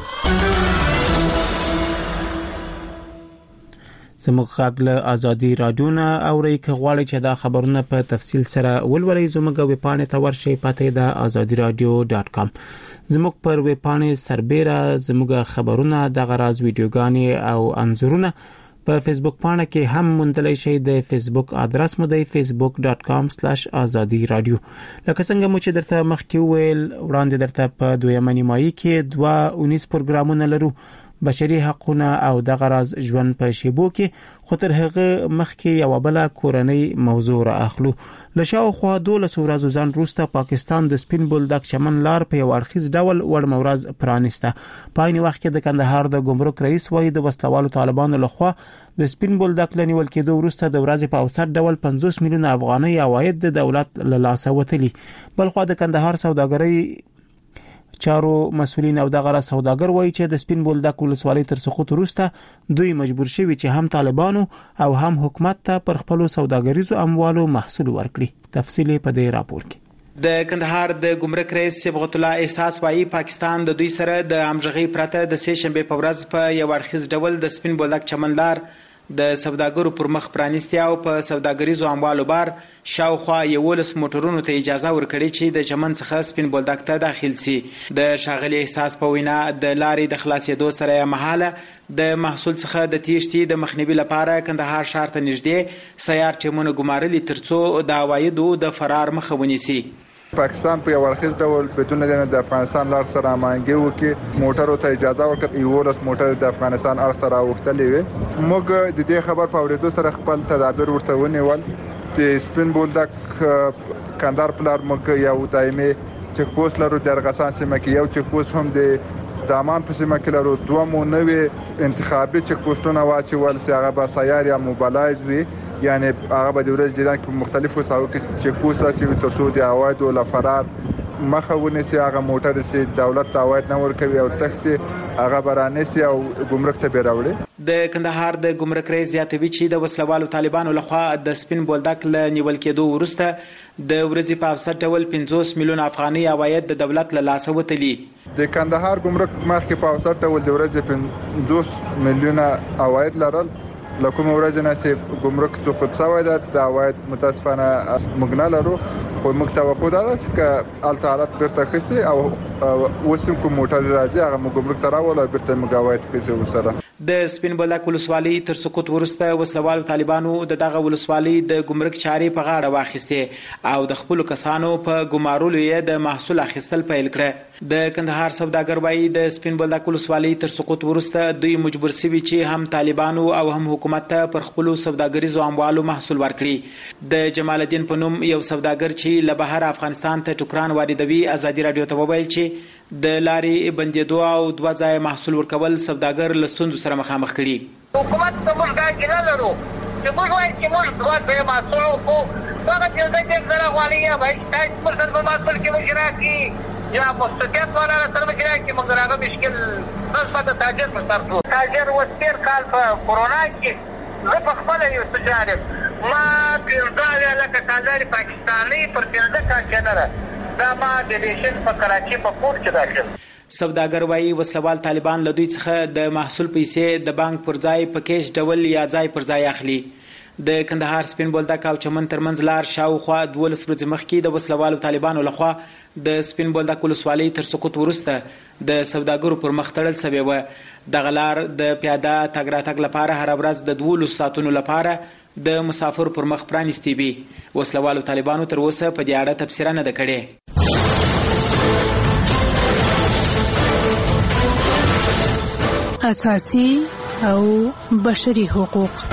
زموږ غږ له ازادي رادیو نه اورئ. که غواړئ چې دا خبرونه په تفصیل سره ولولئ زموږ ویبپاڼې ته ورشئ. پته د azadiradio.com. زموږ پر ویبپاڼې سربېره زموږ خبرونه د غراز ویډیوګانې او انځورونه په فیسبوک پاڼه کې هم موندلای شئ. د فیسبوک ادرس مو دی facebook.com/azadiradio. لکه څنګه مو چې درته مخکې ویل وړاندې درته په دویمه نیمایي کې 2 پروګرامونه لرو. بشري حقوقونه او د غراز ژوند په شیبو کې خو تر هغه مخکې یو بل کورنۍ موضوع را اخلو. لشاوخوا 12 ورځې ځان روسته پاکستان د سپین بولدک چمن لار په یو اړخیز ډول وړ مورز پرانسته. په عین وخت کې د کندهار د ګمرک رئیس وایي د وسلوالو طالبانو لخوا د سپین بولدک لنیول کېدو وروسته د ورځې په اوسط ډول 50 میلیونه افغانۍ عواید د دولت له لاسه وتلي. بلخو د کندهار سوداګرۍ چارو مسؤلین او د غره سوداګر وایي چې د سپین بولدک ولسوالۍ تر سقوط وروسته دوی مجبور شوي چې هم طالبانو او هم حکومت ته پر خپل سوداګریزو اموالو محصول ورکړي. تفصیل په دې راپور کې. د کندهار د ګمرک رئیس صبغت الله احساس وایي پاکستان د دوی سره د همغږۍ پرته د سه شنبه په ورځ په یو اړخیز ډول د سپین بولدک چمنلار د سوداګرو پر مخ پرانیستي او په سوداګریزو اموالو بار شاوخوا 11 موټرونو ته اجازه ورکړي چې د چمن څخه سپین بولدک ته داخل سي. د شاغلي احساس په وینا د لارې د خلاصېدو سره مهاله د محصول څخه د تیښتې د مخنیوي لپاره کندهار ښار ته نږدې سیار ټیمونه ګمارلي ترڅو د عوایدو د فرار مخه ونیسي. پاکستان په یو اړخیز ډول بدون د افغانستان لار سره مانګي وکي موټرو ته اجازه ورکړه. یو ورځ موټر د افغانستان اړخ ته راوختلې وي. موږ د دې خبر په اورېدو سره خپل تدابیر ورته ونیول. د سپین بولدک کندهار پلار موږ یو دایمي چک پوسټ لرو د ارغسان سیمه کې یو چک پوسټ هم د دامان په سیمه کې لرو 2 مو نوې انتخابي چک پوسټونه واچول چې هغه به سیار یا موبلایز وي یعنی هغه به د ورځ جریان کې مختلفو ساحو کې چک پوسټ راځي تر څو د عواید او لفرار مخه ونیسي هغه موټر سي دولت عواید نه ورکوي او تخت هغه برانه سي او ګمرک ته بیراوړي د کندهار د ګمرک رئیس زیاتوي چې د وسلوالو طالبانو لخوا د سپین بولدک له نیول کېدو وروسته د ورځې په اوسط ډول 50 میلیون افغاني عواید د دولت له لاسه وتلي. د کندهار ګمرک مخکې په اوسط ډول د ورځې 50 میلیون عواید لرل لکه ورځ نه سي ګمرک سقوط شوی د عواید متاسفانه مګنا لرو خو موږ توقع ده چې الټالات برته خسي او وسم کوم موټر راځي هغه موږ ګمرک تراول او برته مګاوایت کوي وسره. د سپین بولدک ولسوالۍ تر سقوط وروسته وسلوالو طالبانو دغه ولسوالۍ د ګمرک چارې په غاړه واخیسته او د خپل کسانو په ګمارولو یې د محصول اخیستل پیل کړ. د کندهار سوداګر وایي د سپین بولدک ولسوالۍ تر سقوط وروسته دوی مجبور شوي چې هم طالبانو او هم حکومت ته پر خپل سوداګریزو اموالو محصول ورکړي. د جمال الدین په نوم یو سوداګر چې له بهر افغانستان ته ټوکران واردوي ازادي رادیو ته وویل چې د لارې بندیدو او 2 ځای محصول ورکول سوداګر له ستونزو سره مخامخ کړي. حکومت ته موږ دا نه لرو چې موږ وایو چې موږ 2 ځای محصول وکړو هغه چې د سره غواړي یا وایي چې موږ سره محصول کې موږ راکړي یا مستقیم ولا سره موږ راکړي موږ راغو مشکل بس په تاجر مسترتو تاجر وستر کال په کورونا کې زه په خپل یو تجارت ما پیرځاله لکه تاجر پاکستاني پر پیرځه کا کنه دا ما د دیشن په کراچي په پورت کې داخل. سوداګر وایي وسلوال طالبان له دوی څخه د محصول پیسې د بانک پر ځای په کیش ډول یا ځای پر ځای اخلي. د کندهار سپین بولدک او چمن ترمنځ لار شاوخوا 12 ورځې مخکې د وسلوالو طالبانو لخوا د سپین بولدک ولسوالۍ تر سقوط وروسته د سوداګرو پر مخ تړل شوی و. دغه لار د پیاده تګ راتګ لپاره هر ورځ د 12 ساعتونو لپاره د مسافر پر مخ پرانیستی وي. وسلوالو طالبانو تر اوسه په دې اړه تفسیر نه ده کړې. اساسي او بشري حقوق.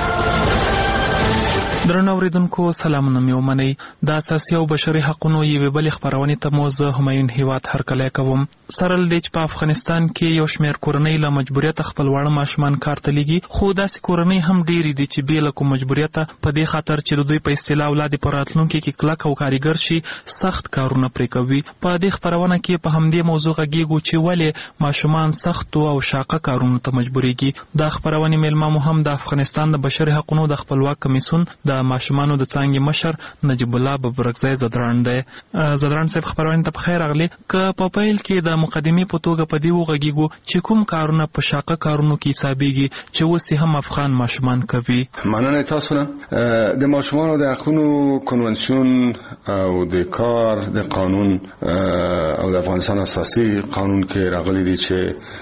درنو اوریدونکو سلامونه مې ومنئ. د اساسي او بشري حقوقو یوې بلې خپرونې ته مو زه همایون هیواد هرکلی کوم. سره له دې چې په افغانستان کې یو شمېر کورنۍ له مجبوریته خپل واړه ماشومان کار ته لېږي، خو داسې کورنۍ هم ډېرې دي چې بې له کوم مجبوریته په دې خاطر چې د دوی په اصطلاح اولاد یې په راتلونکي کې کلک او کارګر شي سخت کارونه پرې کوي. په دې خپرونه کې په همدې موضوع غږیږو چې ولې ماشومان سختو او شاقه کارونو ته مجبوریږي. دا خپرونې میلمه مو هم د افغانستان د بشري حقوقو د خپلواک کمیسیون د ماشومانو د څانګې مشر نجیب الله ببرکزی زدران دی. زدران صاحب خپرونې ته پخیر راغلی. که په پیل کې د مقدمې په توګه په دې وغږیږو چې کوم کارونه په شاقه کارونو کې حسابېږي چې اوس هم افغان ماشومان کوي. مننه تاسو نه. د ماشومانو د حقوقو کنونسیون او د کار د قانون او د افغانستان اساسي قانون کې راغلي دي چې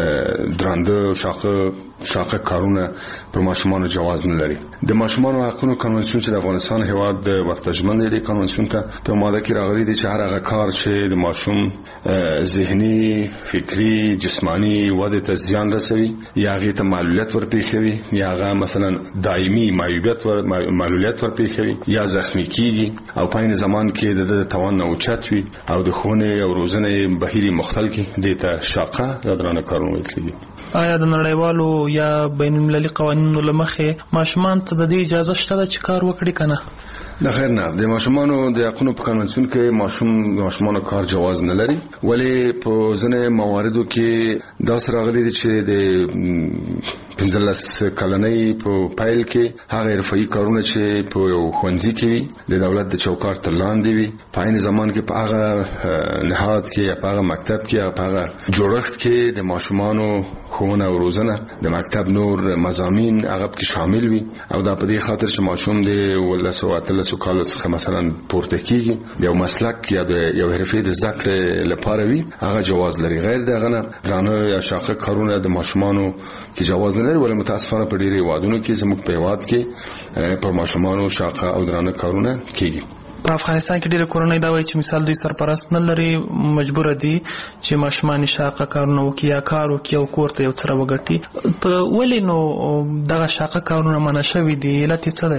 درانده شاقه کارونه پر ماشومانو جواز نه لري. د ماشومانو حقوقو کنونسیون چې د افغانستان هیواد د ورتجمن دی کنونسیون ته په ماده کې راغلي دي چې هر هغه کار چې د ماشوم ذهني، فکری، جسمانی وده ته زیان رسوي یا هغه ته معلولیت ورپېښوي یا هغه مثلا دایمي معلولیت ورپېښوي یا زخمی کیږي او په عین زمان کې د توان نه اوچت وي او د ښوونې او روزنې بهیر مختل کې د ته شاقه درانه کارونه وکړي. آیا د نړیوالو یا بین المللي قوانینو له مخې ماشومان ته د دې اجازه شته چې کار وکړي که نه؟ د خیر نه. د ماشومانو د حقوقو په کنونسیون کې ماشومانو کار جواز نه لري، ولی په ځینې مواردو کې دا سره راغلي دي چې د 15 کلنۍ په پایل کې هغه حرفي کارونه چې په یو ښوونځي کې وي د دولت د چوکاټ تر لاندې وي په عین زمان کې په هغه نهاد کې یا په هغه مکتب کې یا په هغه جوړښت کې د ماشومانو ښوونه او روزنه د مکتب نور مضامین هغه کې شامل وي او دا په دې خاطر چې ماشوم د ولسو اتلسو کالو څخه مثلا پورته کیږي د یو مسلک یا د یو حرفې د زده کړې لپاره وي هغه جواز لري. غیر دغه نه درانه یا شاقه کارونه د ماشومانو کې جواز نه لري، ولې متاسفانه په ډېری هیوادونو کې زموږ په هیواد کې پر ماشومانو شاقه او درانه کارونه کیږي. په افغانستان کې ډېر کورنۍ دا وایي چې مثال دوی سرپرست نه لري، مجبور دي چې ماشومان شاقه کارونه وکړي یا کار وکړي او کور ته یو څه راوګټي. په ولې نو دغه شاقه کارونه منع شوي دي؟ علت یې څه دی؟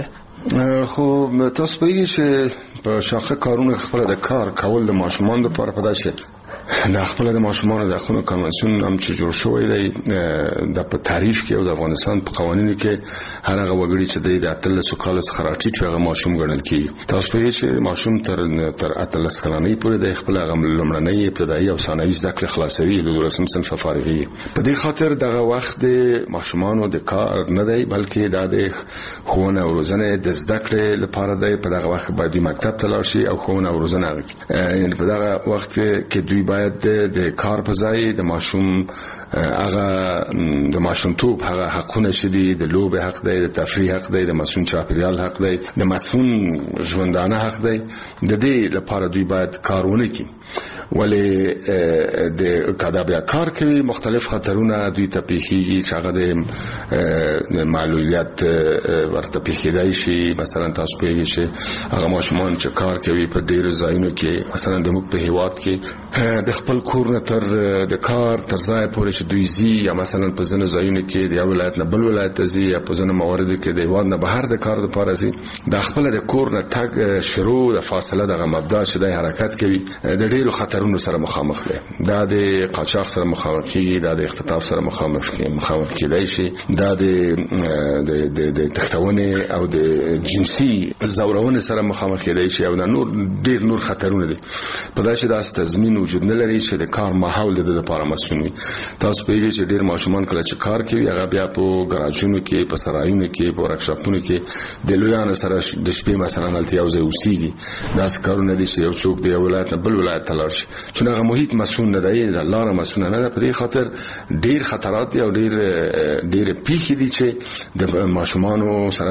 خو تاسو پوهیږئ چې په شاخه کارونه خپل د کار کول د ماشومان لپاره په داسې د خپل د ماشومان د حقوقو کنوانسیون هم چې جوړ شوی دی د په تعریف کې او د افغانستان په قوانینو کې هر هغه وګړي چې د 13 کال څخه راټیټ هغه ماشوم ګڼل کیږي. تاسو پوهیږئ چې ماشوم تر 18 کلنۍ پورې د خپل هغه لومړنۍ ابتدایي او ثانوي زده کړې خلاصوي د 12 صنف فارغي. په دې خاطر دغه وخت د ماشومانو د کار نه دی بلکې د ښوونه او روزنه د زده کړې لپاره دی. په دغه وخت باید مکتب ته لاړ شي او ښوونه او روزنه وکړي. یعنې په دغه وخت کې دوی باید د کار په ځای د ماشوم هغه د ماشومتوب هغه حقونه چې دي د لوب حق دی، د تفریح حق دی، د مسئول چاپیریال حق دی، د مسئول ژوندانه حق دی. د دې لپاره دوی باید کارونه کوي. ولې د کدا بیا کار کوي مختلف خطرونه دوی ته پیښیږي چې هغه د معلولیت ورته پیښیدای شي. مثلا تاسو پوهیږئ چې هغه ماشومان چې کار کوي په ډیرو ځایونو کې مثلا د موږ په هیواد کې د خپل کور نه تر د کار تر ځای پورې چې دوی زی یا مثلا په ځینو ځایونو کې د یو ولایت نه بل ولایت ته زی یا په ځینو مواردو کې د هیواد نه بهر د کار لپاره زی د خپل د کور نه تګ شروع د فاصله دغه مبدا چې د حرکت کوي د ډیرو خطرونو سره مخامخ دي. دا د قاچاق سره مخامخ کیږي، دا د اختطاف سره مخامخ کیدای شي، دا د تختونه او د جنسي زورونه سره مخامخ کیدای شي او نور ډیر نور خطرونه دي. په داسې داسې تضمین وجود نه لري چې د کار ماحول د لپاره مسئول وي. تاسو پوهیږئ چې ډیر ماشومان کله چې کار کوي هغه بیا په ګراجونو کې، په سرایونو کې، په ورکشاپونو کې د لویانو سره د شپې مثلا هلته یو ځای اوسېږي. داسې کارونه دي چې یو څوک د یو ولایت نه بل ولایت ته لاړ شي چې هغه محیط مسئول نه دی، د لاره مسئول نه ده. په دې خاطر ډیر خطرات دي او ډیر پیښې دي چې د ماشومانو سره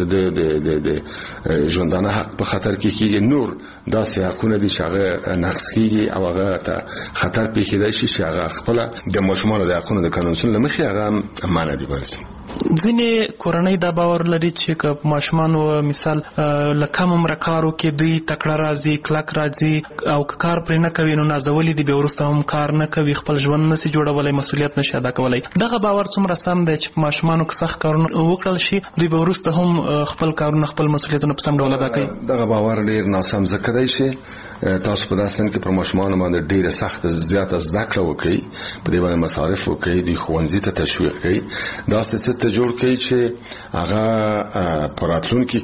د ژوندانه حق په خطر کې کیږي. نور داسې حقونه دي چې هغه نقض کیږي او هغه ته خطر پیښیدای شي چې هغه خپل د ماشومانو د حقونو د قانون له مخې هغه معنی دی. بس ځینې کورنۍ دا باور لري چې که ماشومانو مثال له کم عمره کارو کې دوی تکړه راځي، کلک راځي او که کار پرې نه کوي نو نازولي دي، بیا وروسته هم کار نه کوي، خپل ژوند نشي جوړولی، مسؤلیت نشي ادا کولی. دغه باور څومره سم دی چې ماشومانو که سخت کارونه وکړل شي دوی به وروسته هم خپل کارونه خپل مسؤلیتونه په سم ډول ادا کوي؟ دغه باور ډیر ناسم ځکه دی چې تاسو په داسې کې پر ماشومانو باندې ډیره سخت زیاته زده کړه وکړي، په دې باندې مصارف وکړي، دوی ښوونځي ته تشویق کوي، داسې ته جوړ کوي چې هغه په راتلونکي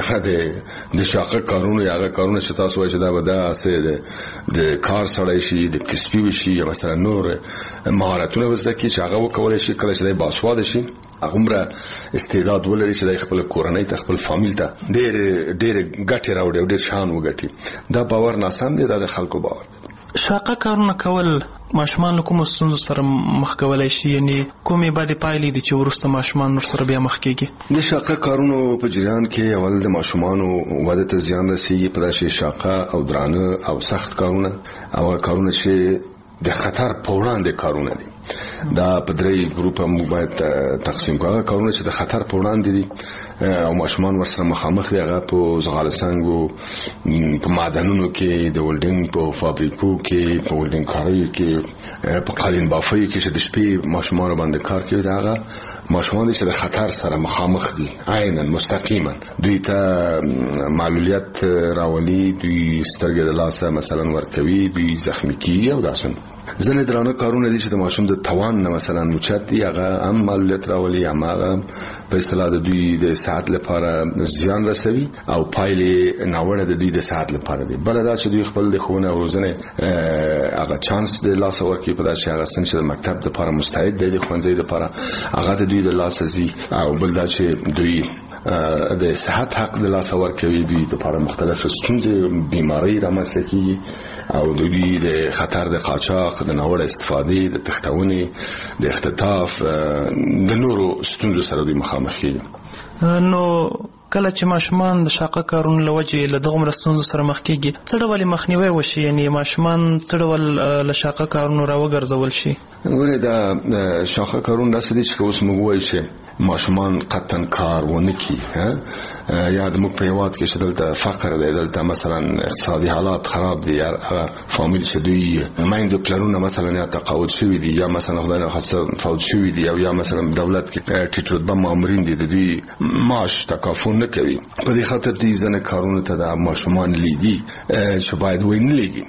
کې د شاقه کارونه یا هغه کارونه چې تاسو وایئ چې دا به داسې د کار سړی شي، د کسبي وشي یا مثلا نور مهارتونه وزده کړي چې هغه وکولی شي کله چې دی باسواده شي هغومره استعداد ولري چې د خپل کورنۍ ته خپل فامیل ته ډېر ګټې راوړي او ډېر شان وګټي. دا باور ناسم دی، دا د خلکو باور دی. شاقه کارونه کول ماشومان له کومو ستونزو سره مخ کولی شي؟ یعنی کومې بدې پایلې دي چې وروسته ماشومان ورسره بیا مخ کېږي؟ د شاقه کارونو په جریان کې اول د ماشومانو وده ته زیان رسېږي. په داسې شاقه او درانه او سخت کارونه او کارونه چې د خطر په وړاندې کارونه دي، دا په درې ګروپه موږ باید تقسیم کړو. کارونه چې د خطر په وړاندې دي او ماشومان ورسره مخامخ دي، هغه په زغال سنګو، په معدنونو کې، د ولډینګ په فابریکو کې، په ولډینګ کاریو کې، په قالین بافیو کې چې د شپې ماشومان باندې کار کوي. دا هغه ماشومان دي چې د خطر سره مخامخ دي عیناً مستقیما. دوی ته معلولیت راولي، دوی سترګې د لاسه مثلا ورکوي، دوی زخمی کیږي او داسې. ځینې درانه کارونه دي چې د ماشوم د توان نه مثلا اوچت دي، هغه هم معلولیت راولي، هماغه په اصطلاح د دوی د صحت لپاره زیان رسوي او پایلې ناوړه د دوی د صحت لپاره دي. بل دا چې دوی خپل د ښوونې او روزنې هغه چانس د لاسه ورکوي په داسې هغه سن چې د مکتب لپاره مستعد دی، د ښوونځي لپاره هغه د دوی د لاسه ځي. او بل دا چې دوی د صحت حق د لاسه ورکوي، دوی لپاره مختلف ستونزې بیماری رامنځته کیږي او دوی د خطر د قاچاق، د ناوړه استفادې، د تختونې، د اختطاف، د نورو ستونزو سره دوی مخامخ کیږي. نو کله چې ماشومان د شاقه کارونو له وجې له دغومره ستونزو سره مخ کېږي څه ډول مخنیوی وشي؟ یعنې ماشومان څه ډول له شاقه کارونو راوګرځول شي؟ ګورې دا شاقه کارونه داسې دي چې اوس موږ وایو چې ماشومان قطن کار ونه کی یا د موږ په هیواد کې شدلته فقر دی، دلته مثلا اقتصادي حالات خراب دي، یا فامیل چې دوی مایند پلانونه مثلا یا تقاعد شوی دي، یا مثلا خدای نه خاصه فوت شوی دي، یا مثلا دولت کې ټیټ رتبه مامورین دي، د دوی معاش تکافل نه کوي. په دې خاطر دوی ځنه کارونه ته د ماشومان لیږي چې باید ویني لیږي،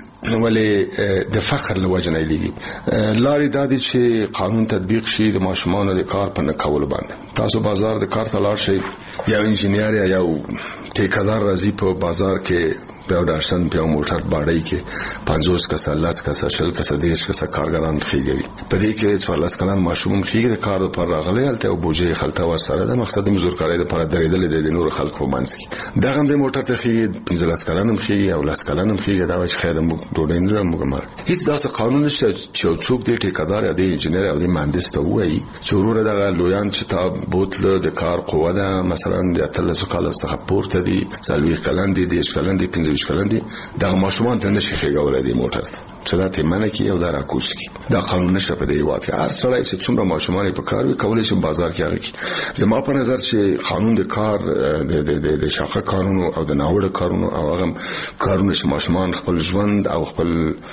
ولې د فقر له وجه نه لیږي. لارې دا دي چې قانون تطبیق شي د ماشومانو د کار په نه کول باندې. تاسو بازار د کار ته لاړ شئ، یا انجینیر یا ټیکادار راځي په بازار کې په داشتن په موټر باندې کې 50 کسه 10 کسه 40 کسه 10 کسه کارګران خېږي. په دې کې 14 کلن ماشوم خېږي د کار لپاره راغلي، هلته او بوجي خلته ورسره د مقصد مزدور کاري لپاره درېدل د نور خلکو باندې کې دغه د موټر ته خېږي 15 کلن خېږي او 10 کلن خېږي دا چې خیر موږ ډوډۍ نه موږ هیڅ داسې قانون نشته چې څوک د ټیکادار یا د انجینر او د مهندس ته وایي چې ورور دغه لویان چې تا بوتل د کار قوه ده مثلا د 13 کال څخه پورته دي، 40 کلن دي، 10 کلن دي، 15 کلن دي، دا ماشومان ته نشي خېګولای دي موټر چې دا ته منه کی او دا راکوس کی. دا قانون نشه په دې واقع هر سړی چې څومره ماشومان په کار وي کولای شي بازار کې هغه کی. زما په نظر چې قانون د کار د شاخه قانون او د ناوړه قانون او هغه کارونه چې ماشومان خپل ژوند او خپل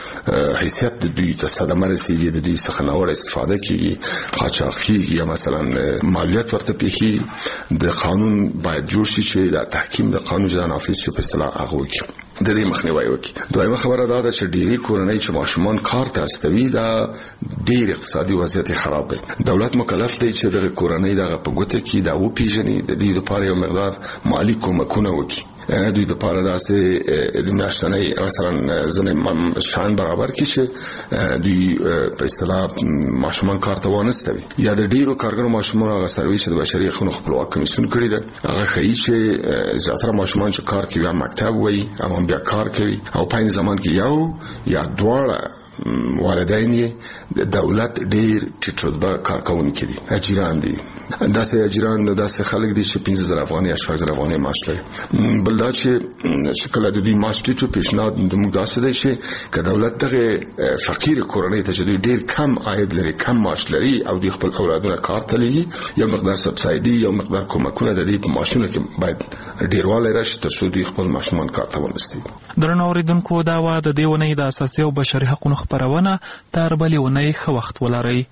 حیثیت د دوی ته صدمه رسیږي، د دوی څخه ناوړه استفاده کیږي، قاچاق کیږي، یا مثلا مالیات ورته پیخي. د قانون باید جوړ شي چې د تحکیم د قانون ځان نافذ شي په اصطلاح هغه وکړي، د دې مخنیوي وکړي. دویمه خبره دا ده چې ډېری کورنۍ چې ماشومان کار ته استوي دا ډېر اقتصادي وضعیت خراب دی. دولت مکلف دی چې د کورنۍ دغه په ګوته کې دا و پیژني، د دې لپاره یو مقدار مالی کومکونه وکړي. دوی د پاره داسې د میاشتنۍ مثلا ځنې شان برابر کړي چې دوی په اصطلاح ماشومان کار ته وانستوي. یا د ډیرو کارګرو ماشومان هغه سروي چې د بشري حقوقو خپلواک کمیسیون کړی ده هغه ښیي چې زیاتره ماشومان چې کار کوي یا مکتب وایي او بیا کار کوي او په زمان کې یو یا دواړه والدین د دولت ډیر ټیټ رتبه کارکونکي دي، اجیران دي. داسې اجیران داسې خلک دي چې 15000 افغانۍ یا 10000 افغانۍ معاش لري. بل دا چې کله د دې معاش ټیټو پیشنهاد د موږ داسې دی چې که دولت دغه فقیر کورنۍ ته چې ډیر کم عاید لري، کم معاش لري او د خپل اولادونو کار ته لګي، یو مقدار سبسایډي یو مقدار کومکونه د دې په معاشونو کې باید ډیروالی راشي تر څو دوی خپل ماشومان کار ته ونستي. درنو اوریدونکو دا و د دې ونې د اساسي او بشري حقوقو خبرونه تر بلې ونې ښه وخت ولرئ.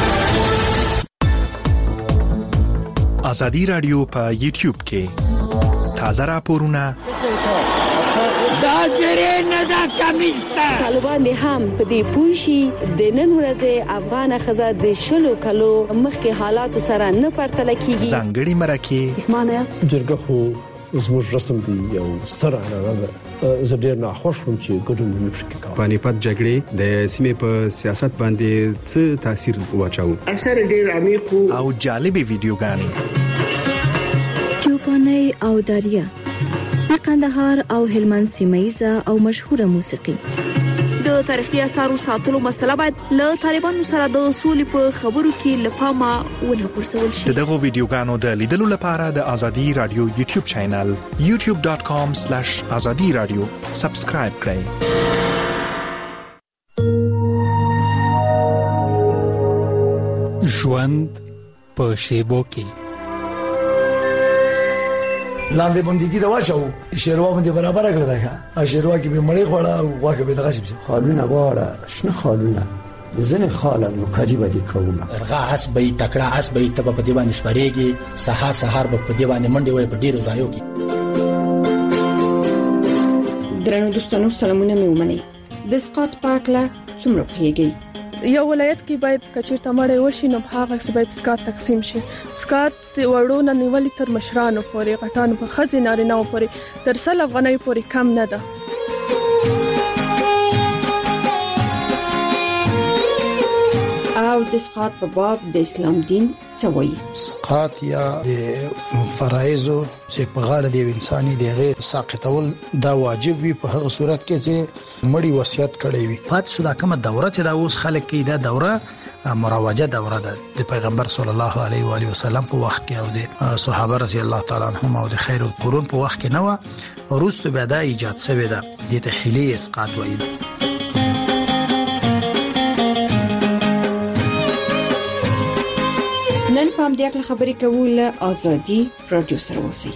ازادي رادیو په یوټیوب کې تازه راپورونه دا جری نه دا کمیسته طالبان هم په دې پوښي د نن ورځې افغان خزه د شلو کلو مخکې حالات سره نه پرتل کیږي. ځانګړي مرکه معنی است جرګه خو زموږ رسم دی یو ستر عنعنه زه ډیر ناخوښ وم چې ګډون نه پکې کوم. پانیپت جګړې د سیمې په سیاست باندې څه تاثیر واچاو؟ اثر ډیر عمیق او جالبي ویډیوګانې چوپاني او دریا د قندهار او هلمند سیمایزه او مشهوره موسیقي. د تاریخي اثارو ساتلو مسله باید له طالبانو سره د اصول په خبرو کې لپاره ونه غورځول شي. دغه ویډیوګانو د لیدلو لپاره د ازادي رادیو یوټیوب چینل youtube.com/azadiradio سبسکرایب کړئ. ژوند په شیبو کې لاندې بندګي دا واچو شیروا باندې برابر کړل دا شیروا کې به مړې خوړه او واکه به دغه شي خالونه واړه شنه خالونه ځنه خالونه کاجی باندې کومه ارغا اس به تکړه اس به تب په دی باندې سپریږي سحر به په دی باندې منډي وای په ډیرو ځایو کې. درنو دوستانو سلامونه مې ومني. د سقاط پاکله څومره پیږي یو ولایت کې باید کچیرته مړې وشي نو هغه څه باید سکات تقسیم شي. سکات وړونه نیولې تر مشرانو پورې غټانو په خزې نارینه‌و پورې تر 100 افغانۍ پورې کم نه ده. او د سقاط په باب د اسلام دین څه وایي؟ سقاط یا د فرایضو چې په غاړه دی انساني دیغه ساقطول دا واجب وي په هغه صورت کې چې مړی وصیت کړی وي. پات شو دا کومه دوره چې دا اوس خلک کې دا دوره مروجه دوره ده د پیغمبر صلی الله علیه و علیه وسلم په وخت کې او د صحابه رضی الله تعالی عنهم او د خیر القرون په وخت کې نه و. وروسته بیا دا ایجاد شوی ده د تحلیل اسقاط وایي. نن پام د اکل خبرې کول ازادي رادیو سره اوسئ.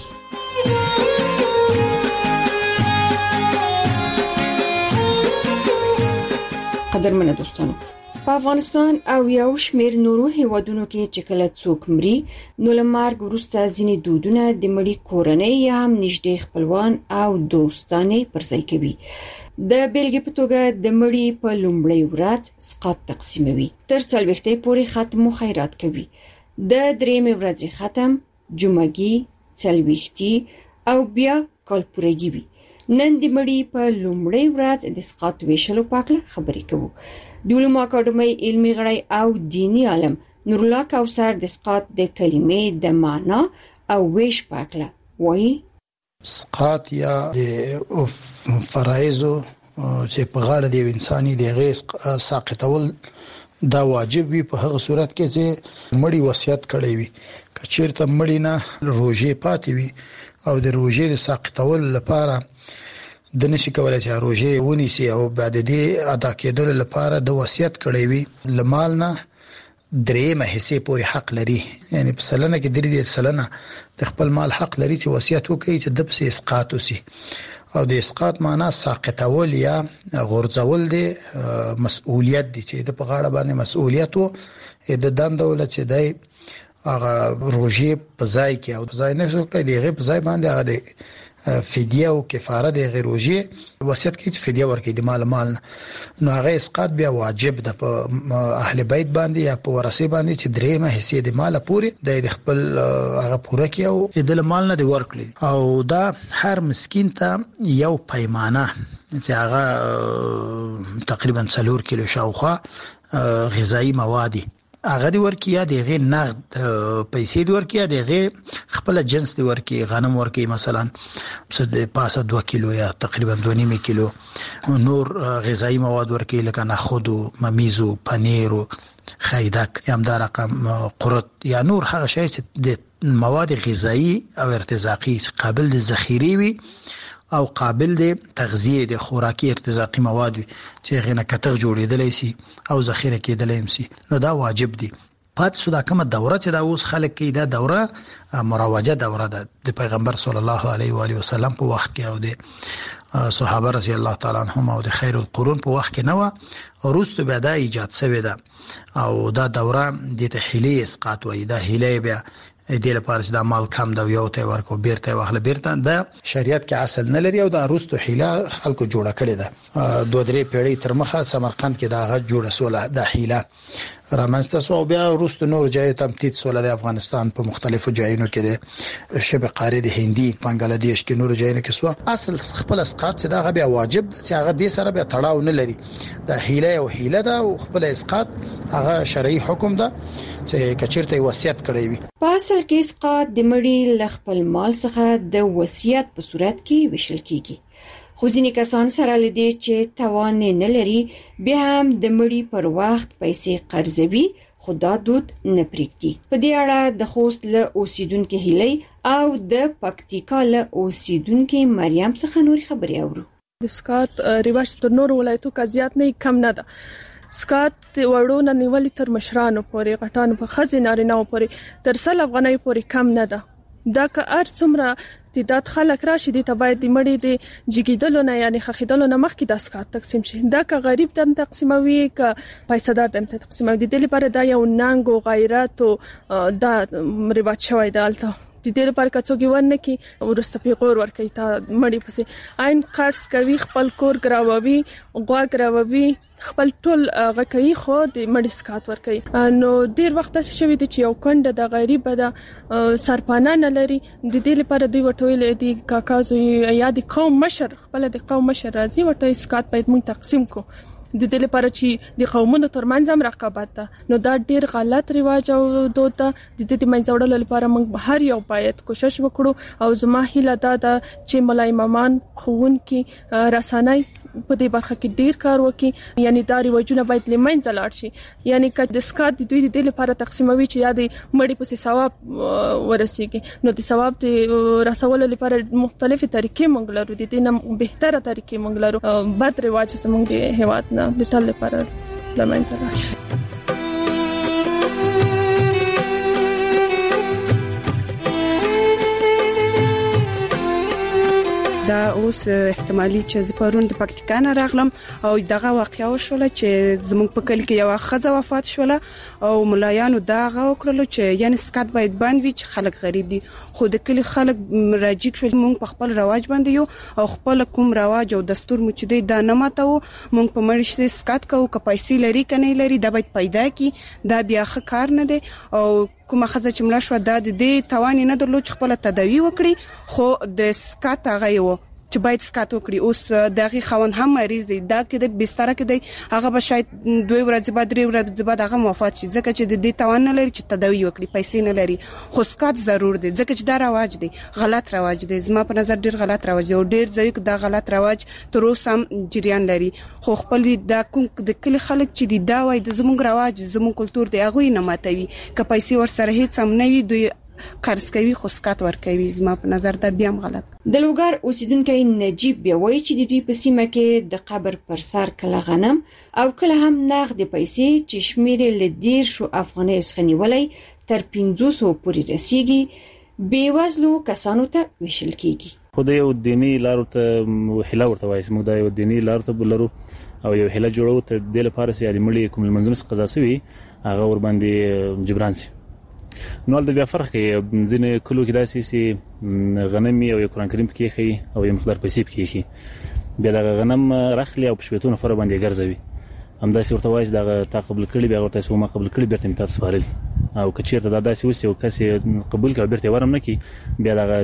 قدرمنه دوستانو، په افغانستان او یو شمېر نورو هیوادونو کې چې کله څوک مري نو له مرګ وروسته ځینې دودونه د مړي کورنۍ یا هم نږدې خپلوان او دوستانې پرځای کوي. د بیلګې په توګه د مړي په لومړۍ ورځ سقاط تقسیموي، تر 40 پورې ختم خیرات کوي. د درېمې ورځې ختم جمعګي 40 او بیا کالپورګي وي. نن د مړي په لومړۍ ورځ د سقاط ویشلو پاکله خبرې کوو. د علومو اکاډمۍ علمي غړی او دینی عالم نور الله کوثر د سقاط د کلمې د معنا او ویش پاکله وایي. سقاط یا فرایض چې په غاړه دی انساني دی غیس ساقطول دا واجب وي په هغه صورت کې چې مړی وصیت کړی وي. که چیرته مړی نه روزه پاتې وي او د روزه د ساقطول لپاره د نشي کولای چې روزه ونیسي او بعد دې ادا کېدل لپاره د وصیت کړی وي، لمال نه درېمه حصے پورې حق لري. یعنی په سلنه کې 3 سلنه د خپل مال حق لري چې وصیت وکړي چې د پسې اسقاط وسی. او د اسقاط معنا ساقطول یا غورځول دی، مسؤلیت دی چې د په غاړه باندې مسؤلیت وو د دندول چې دی هغه روزه په ځای کې او ځای نه شو کړی دیغه په ځای باندې هغه دی فدیه او کفاره د غیروجه وصیت کې فدیه ورکړي د مال نو هغه اسقاط بیا واجب ده په اهل بیت باندې یا په ورثه باندې چې درېمه حصے د مال پورې د خپل هغه پوره کې او د مال نه دی ورکړي. او دا هر مسکین ته یو پیمانه چې هغه تقریبا 4 کیلو شاوخوا غذایی مواد هغه دی ورکی یا دغه نقد پیسې دی ورکی یا دغه خپل جنس دی ورکی، غنم ورکی مثلا څه د پاسه 2 کیلو یا تقریبا 2.5 کیلو نور غذایی مواد ورکی لکه نخود او ممیز او پنیر او خیدک یا هم دا رقم قرط یا نور هغه شی چې د مواد غذایی او ارتزاقي قابل د ذخیره وي او قابل د تغذیه د خوراکي ارتزاقي مواد چې غنه کتغ جوړیدلای شي او ذخیره کېدلای شي. نو دا واجب دي. پات سودا کومه دوره چې دا اوس خلک کې دا دوره مروجه دوره ده د پیغمبر صلی الله علیه و آله وسلم په وخت کې او د صحابه رضی الله تعالی عنهم او د خیر القرون په وخت کې نه و، وروسته به دا ایجاد شوی ده. او دا دوره د تحلیل اسقاط وای. دا هیله بیا د لپاره چې دا مال کم دا یو ته ورکو بیرته واخله بیرته دا شریعت کې اصل نه لري او دا روستو حیله خلکو جوړه کړی ده. 2-3 پیړۍ تر مخه سمرقند کې دا غږ جوړه سوله د حیله رامنځته سو او بیا روستو نور ځای تمتید سوله د افغانستان په مختلفو ځایونو کې د شبه قاره د هندي بنگلاديش کې نور ځایونو کې سو اصل خپل اسقاط چې دا بیا واجب چې هغه دې سره بیا تړاو نه لري. دا حیله او حیله دا او خپل اسقاط هغه شرعي حکم ده چې کچیرته وصیت کړی وي. په اصل کې اسقاط د مړي ل خپل مال څخه د وصیت په صورت کې وشل کیږي. خو ځینې کسان سره لدی چې توان نه لري به هم د مړي پر وخت پیسې قرضوي، خدا دود نه پریږدي. په دې اړه د خوست له اوسیدونکو هیلې او د پکتیکا له اوسیدونکو مریم څخه نوري خبرې اورو. د اسقاط رواج تر نور ولایتو کا زیات نه کم نه ده. اسقاط وړو نه نیولې تر مشرانو پورې غټانو په خزینه نارینه پورې تر 100 افغانۍ پورې کم نه ده. دا که ار څومره تعداد خلک راشي د تبعید د مړي د جګیدلو نه یعنی خخیدلو نه مخکې د اسقاط تقسیم شي. دا که غریب ته تقسیموي که پیسې دار ته تقسیموي. د دې لپاره دا یو ننګ او غیرت او دا رواج شوی دی. الته د دې لپاره کڅوګي ورنه کی ورسته پیغور ورکې تا مړي پسې عین قرض کوي، خپل کور ګراووي، غوا ګراووي، خپل ټول غکې خو د مړي اسقاط ورکې. نو ډیر وخت شوی دی چې یو کند د غریب د سرپانه نه لري. د دې لپاره دوی ورته ویل دي کاکازو یا د قوم مشر خپل د قوم مشر راځي ورته اسقاط باید موږ تقسیم کو. د دې لپاره چې د قومونو ترمنځ هم رقابت ده. نو دا ډیر غلط رواج او دود ده. د دې منځ وړلو لپاره موږ هر یو باید کوشش وکړو او زما هیله ده چې ملای امامان خوون کې رسانای په دې برخه کې ډیر کار وکړي. یعنی دا رواجونه باید لمنځه لاړ شي. یعنی که د اسقاط د دوی د لپاره تقسیموي چې یا د مړي په ثواب ورسیږي، نو د ثواب د رسولو لپاره مختلفه طریقې موږ لرو. د دې نه بهتره طریقې موږ لرو. بد رواج زموږ د هیواد نه د تل لپاره لمنځه لاړ شي. دا اوس احتمالي چې پرون د پکتیکا نه راغلم او دغه واقعیا وشوله چې زموږ په کلی کې یو خزه وفات شوله او ملایانو داغه وکړلو چې یعنی سکات باید بند وي چې خلک غریب دي خو د کلی خلک راجیک شول موږ په خپل رواج باندې یو او خپل کوم رواج او دستور مو چې دا نه ماتو موږ په مرشته سکات کوو که پیسې لري کنه لري دا باید پیدا کی دا بیا ښه کار نه دی او کومه خزه چې مړه شو د دې توان نه درلود چې خپل تداوی وکړي خو د سکات هغه یو چې باید سکات وکړي اوس دغه خوند هم مریض دی دا کې د بستر کې دی هغه به شاید 2 ورځې بعد 3 ورځې بعد هغه وفات شي ځکه چې د دې توان نه لري چې تداوی وکړي پیسې نه لري خو سکات ضرور دی ځکه چې دا رواج دی غلط رواج دی زما په نظر ډیر غلط رواج دی او ډیر ځای کې دا غلط رواج تر اوسه هم جریان لري خو خپل دا کوم د کلی خلک چې دا وای د زموږ رواج زموږ کلچر دی هغه نه ماتوي که پیسې ور سره هیڅ هم نه وي دوی قرض کوي خو سکات ور کوي زما په نظر دا بیا هم غلط د لوګر اوسیدونکو نجیب بیا وایي چې د دوی په سیمه کې د قبر پر سر کله غنم او کله هم نغد پیسې چې شمیر له 10 افغانۍ څخه نیولې تر 500 پورې رسیدي بیوزلو کسانو ته ویشل کیږي خو د یو دینی لارو ته وحله ورته وایي موږ د یو دینی لارو ته بلرو او یو حله جوړو ته د لپاره سي د مړي کوم منځونه قضا سوي هغه ور باندې جبران سي نو د بیا فرق کې ځینې کلو کې داسې سي غنمي او قرآن کریم کې خي او یو مقدار پیسې کې خي بیا د غنم راخلي او پښپېتونه فر باندې ګرځوي همداسې ورته وایي دا تا قبول کړي بیا ورته سو ما قبول کړي بیرته میتات سپارل او کچیرته دا داسې وسی او کسي قبول کړي بیرته ورم نه کی بیا د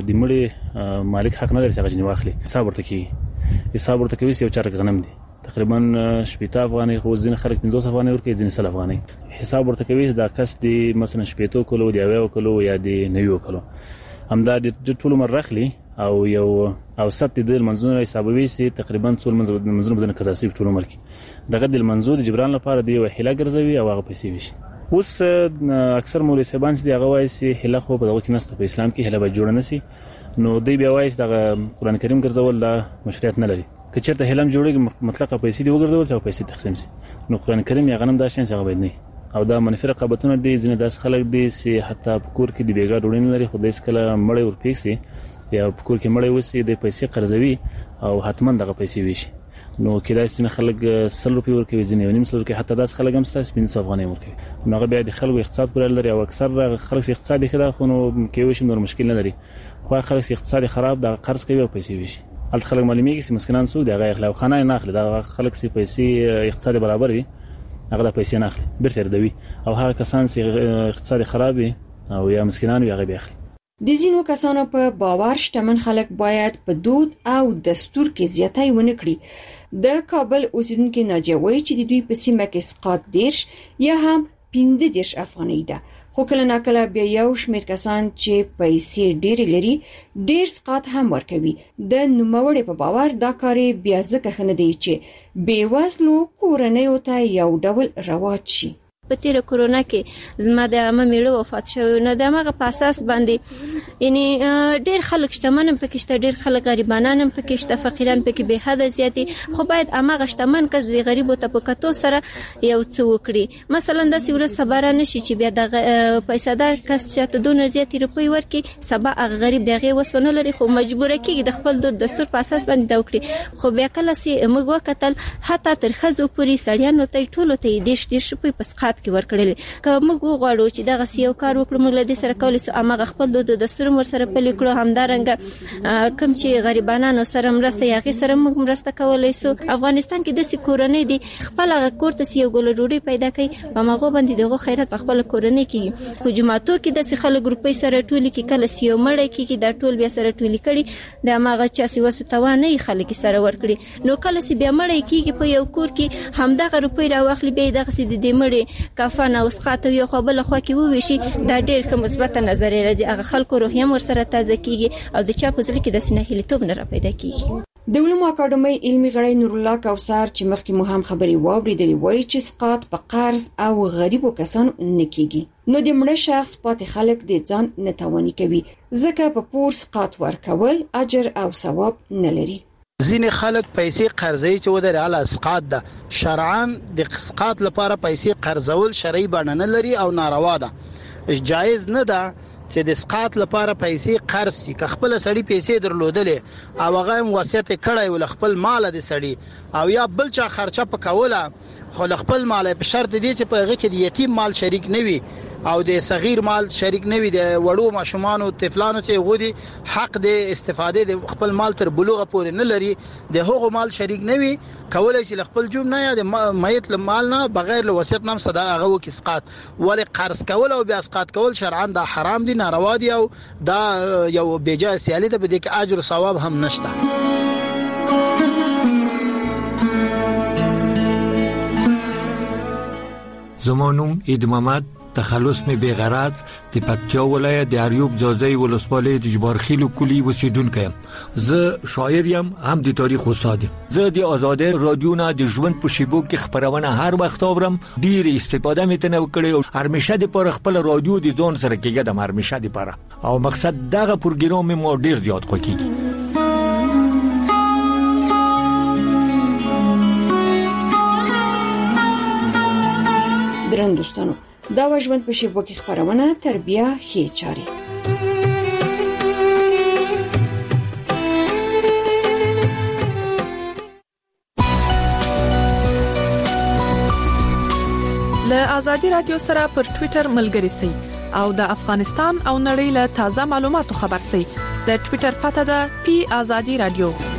مړي مالک حق نه لري چې غنی واخلي حساب ورته کی حساب ورته کوي یو چارک غنم دي تقریبا 70 افغانۍ خو ځین خلک 500 افغانۍ ورکړي ځین 100 افغانۍ حساب ورته کوي دا کس دی مثلا 70 کیلو دی 90 کیلو یا دی 90 کیلو همدا د ټول مر رخلی او یو او ست د منځونو حسابوي سي تقریبا ټول منځونو بدن قضاسي ټول عمر کې دغه د منځور جبران لپاره دی وحله ګرځوي او هغه پیسې وشي اوس اکثر مولوی صاحبان چې هغه وایي سي حله خو په دغه کې نسته په اسلام کې حله به جوړ نه سي نو دی بیا وایي دغه قران کریم ګرځول دا مشروعیت نه لري که چېرته هلم جوړیږي مطلقه پیسې دی وګرځول او پیسې تقسیم سي نو قران کریم یا غنم دا شین څنګه باید نه او دا منفي رقابتونه دي ځینې داس خلک دي چې حتی په کور کې د بیګا ډوډۍ نه لري خو د اسکله مړی ورپیکسي یا په کور کې مړی وسی د پیسې قرضوي او حتما دغه پیسې وشي نو کله چې خلک 100 روپۍ ورکوي ځینې 900 ورکوي حتی داس خلک هم 500 افغانۍ ورکوي نو هغه بیا د خلکو اقتصاد پر لري او اکثر خلک اقتصادي خدا خو نو کې وشي نور مشکل نه لري خو خلک اقتصادي خراب د قرض کوي او پیسې وشي الته خلک معلومیږي چې مسکینان سو دغه اخلاق خانه نه اخلي دا خلک سي پیسې اقتصادي برابر وي هغه د پیسې نه اخلي بیرته ردوي او هغه کسان چې اقتصادي خراب وي او یا مسکینان وي هغه به اخلي د ځینو کسانو په باور شتمن خلک باید په دود او دستور کې زیاتای ونه کړي د کابل اوسیدونکو ناجوي چې د دوی په سیمه کې سقاط دیش یا هم 15 افغانۍ ده خو کله ناکله بیا یو شمېر کسان چې پیسې ډېرې لري ډېر سقاط هم ورکوي د نوموړي په باور دا کار بیا ځکه ښه نه دی چې بېوزلو کورنیو ته یو ډول رواج شي په تیر کرونا کې زما د عامه میړه وفات شو نو د هغه په اساس باندې یعنی ډیر خلک شتمن پکې شته ډیر خلک غریبانان هم پکې شته فقیران پکې به حد زیاتی خو باید هغه شتمن کس د غریبو طبقاتو سره یو څه وکړي مثلا د سیورس صبر نشي چې بیا د پیسادار کس چې ته دونه زیاتی روپی ورکي سبا هغه غریب دغه وسونه لري خو مجبور کیږي د خپل دستور په اساس باندې دا وکړي خو بیا کله سي موږ وکتل حتی تر خزو پوری سړیانو ته ټولو ته دیش په پسخات کې ورکړل که موږ غواړو چې دغه سیو کار وکړو موږ له دې سره کولای سو امغه خپل د دستور ور سره پلي کړو همدارنګ کم چې غریبانو سره مرسته یاغي سره موږ مرسته کولای سو افغانستان کې د سکورنۍ دی خپل کورته سیو ګل ډوډۍ پیدا کوي په مغو باندې دغه خیرات په خپل کورنۍ کې حجوماتو کې د خلک ګروپي سره ټولي کې کله سیو مړ کې د ټول بیا سره ټولي کړي د امغه چا سی وسو توانې خلک سره ورکړي نو کله سی بیا مړ کې په یو کور کې همدغه روپۍ راوخلي به دغه سي د مړ کفن او سقاط یو خپل خو کې وویشي دا ډېر کوم مثبت نظر راځي هغه خلکو روحیه ور سره تازه کیږي او د چا په ځل کې د سینه هلیتوب نه را پیدا کیږي د علومو اکاډمۍ علمي غړی نور الله کوثر چې مخکې مو هم خبري واوریدلې وایي چې سقاط په قرض او غریبو کسانو نه کیږي نو د مړ شخص پاتې خلک د ځان نتواني کوي ځکه په پور سقاط ورکول اجر او ثواب نه لري ځینې خلک پیسې قرضوي چې ودرې اعلی اسقاط ده شرعاً د اسقاط لپاره پیسې قرضول شرعي بڼه نه لري او ناروا ده جایز نه ده چې د اسقاط لپاره پیسې قرض شي که خپل سړی پیسې درلودلې او هغه وصیت کړی ول خپل مال د سړی او یا بل چا خرچه پکوله خو خپل مال په شرط دی چې په هغه کې د یتیم مال شریک نه وي او د صغیر مال شریک نه وي د وړو ماشومان او طفلانو چې غوډي حق د استفاده د خپل مال تر بلوغ پورې نه لري د هغو مال شریک نه وي کولای شي خپل جوب نه یا د میت مال نه بغیر له وصیت نام صدا هغه وکي اسقاط ول قرض کول او بیا اسقاط کول شرعاً دا حرام دي ناروا دي او دا یو بیجا سیالي ده بده کې اجر او ثواب هم نشته زمانوم اید محمد تخلص می بیغرض د پکتیا ولایت د اریوب ځاځي ولسوالۍ د جبارخیل کلی اوسیدونکی یم. زه شاعر یم هم د تاریخ استاد. زه د آزادۍ رادیو نه د ژوند په شیبو کې خبرونه هر وخت اورم. ډیر استفاده مې تنه وکړې او هرمشه د پر خپل رادیو د ځون سره کېږه د هرمشه د پر او مقصد دغه پروګرام مو ډیر زیات خوښیږي. درن دوستانو دا وژوند په شیبو کې خبرونه تربیه خې چاري له آزادي رادیو سره پر ټوئیټر ملګري سئ او د افغانستان او نړۍ له تازه معلوماتو خبر سئ. د ټوئیټر پته ده پی آزادي رادیو.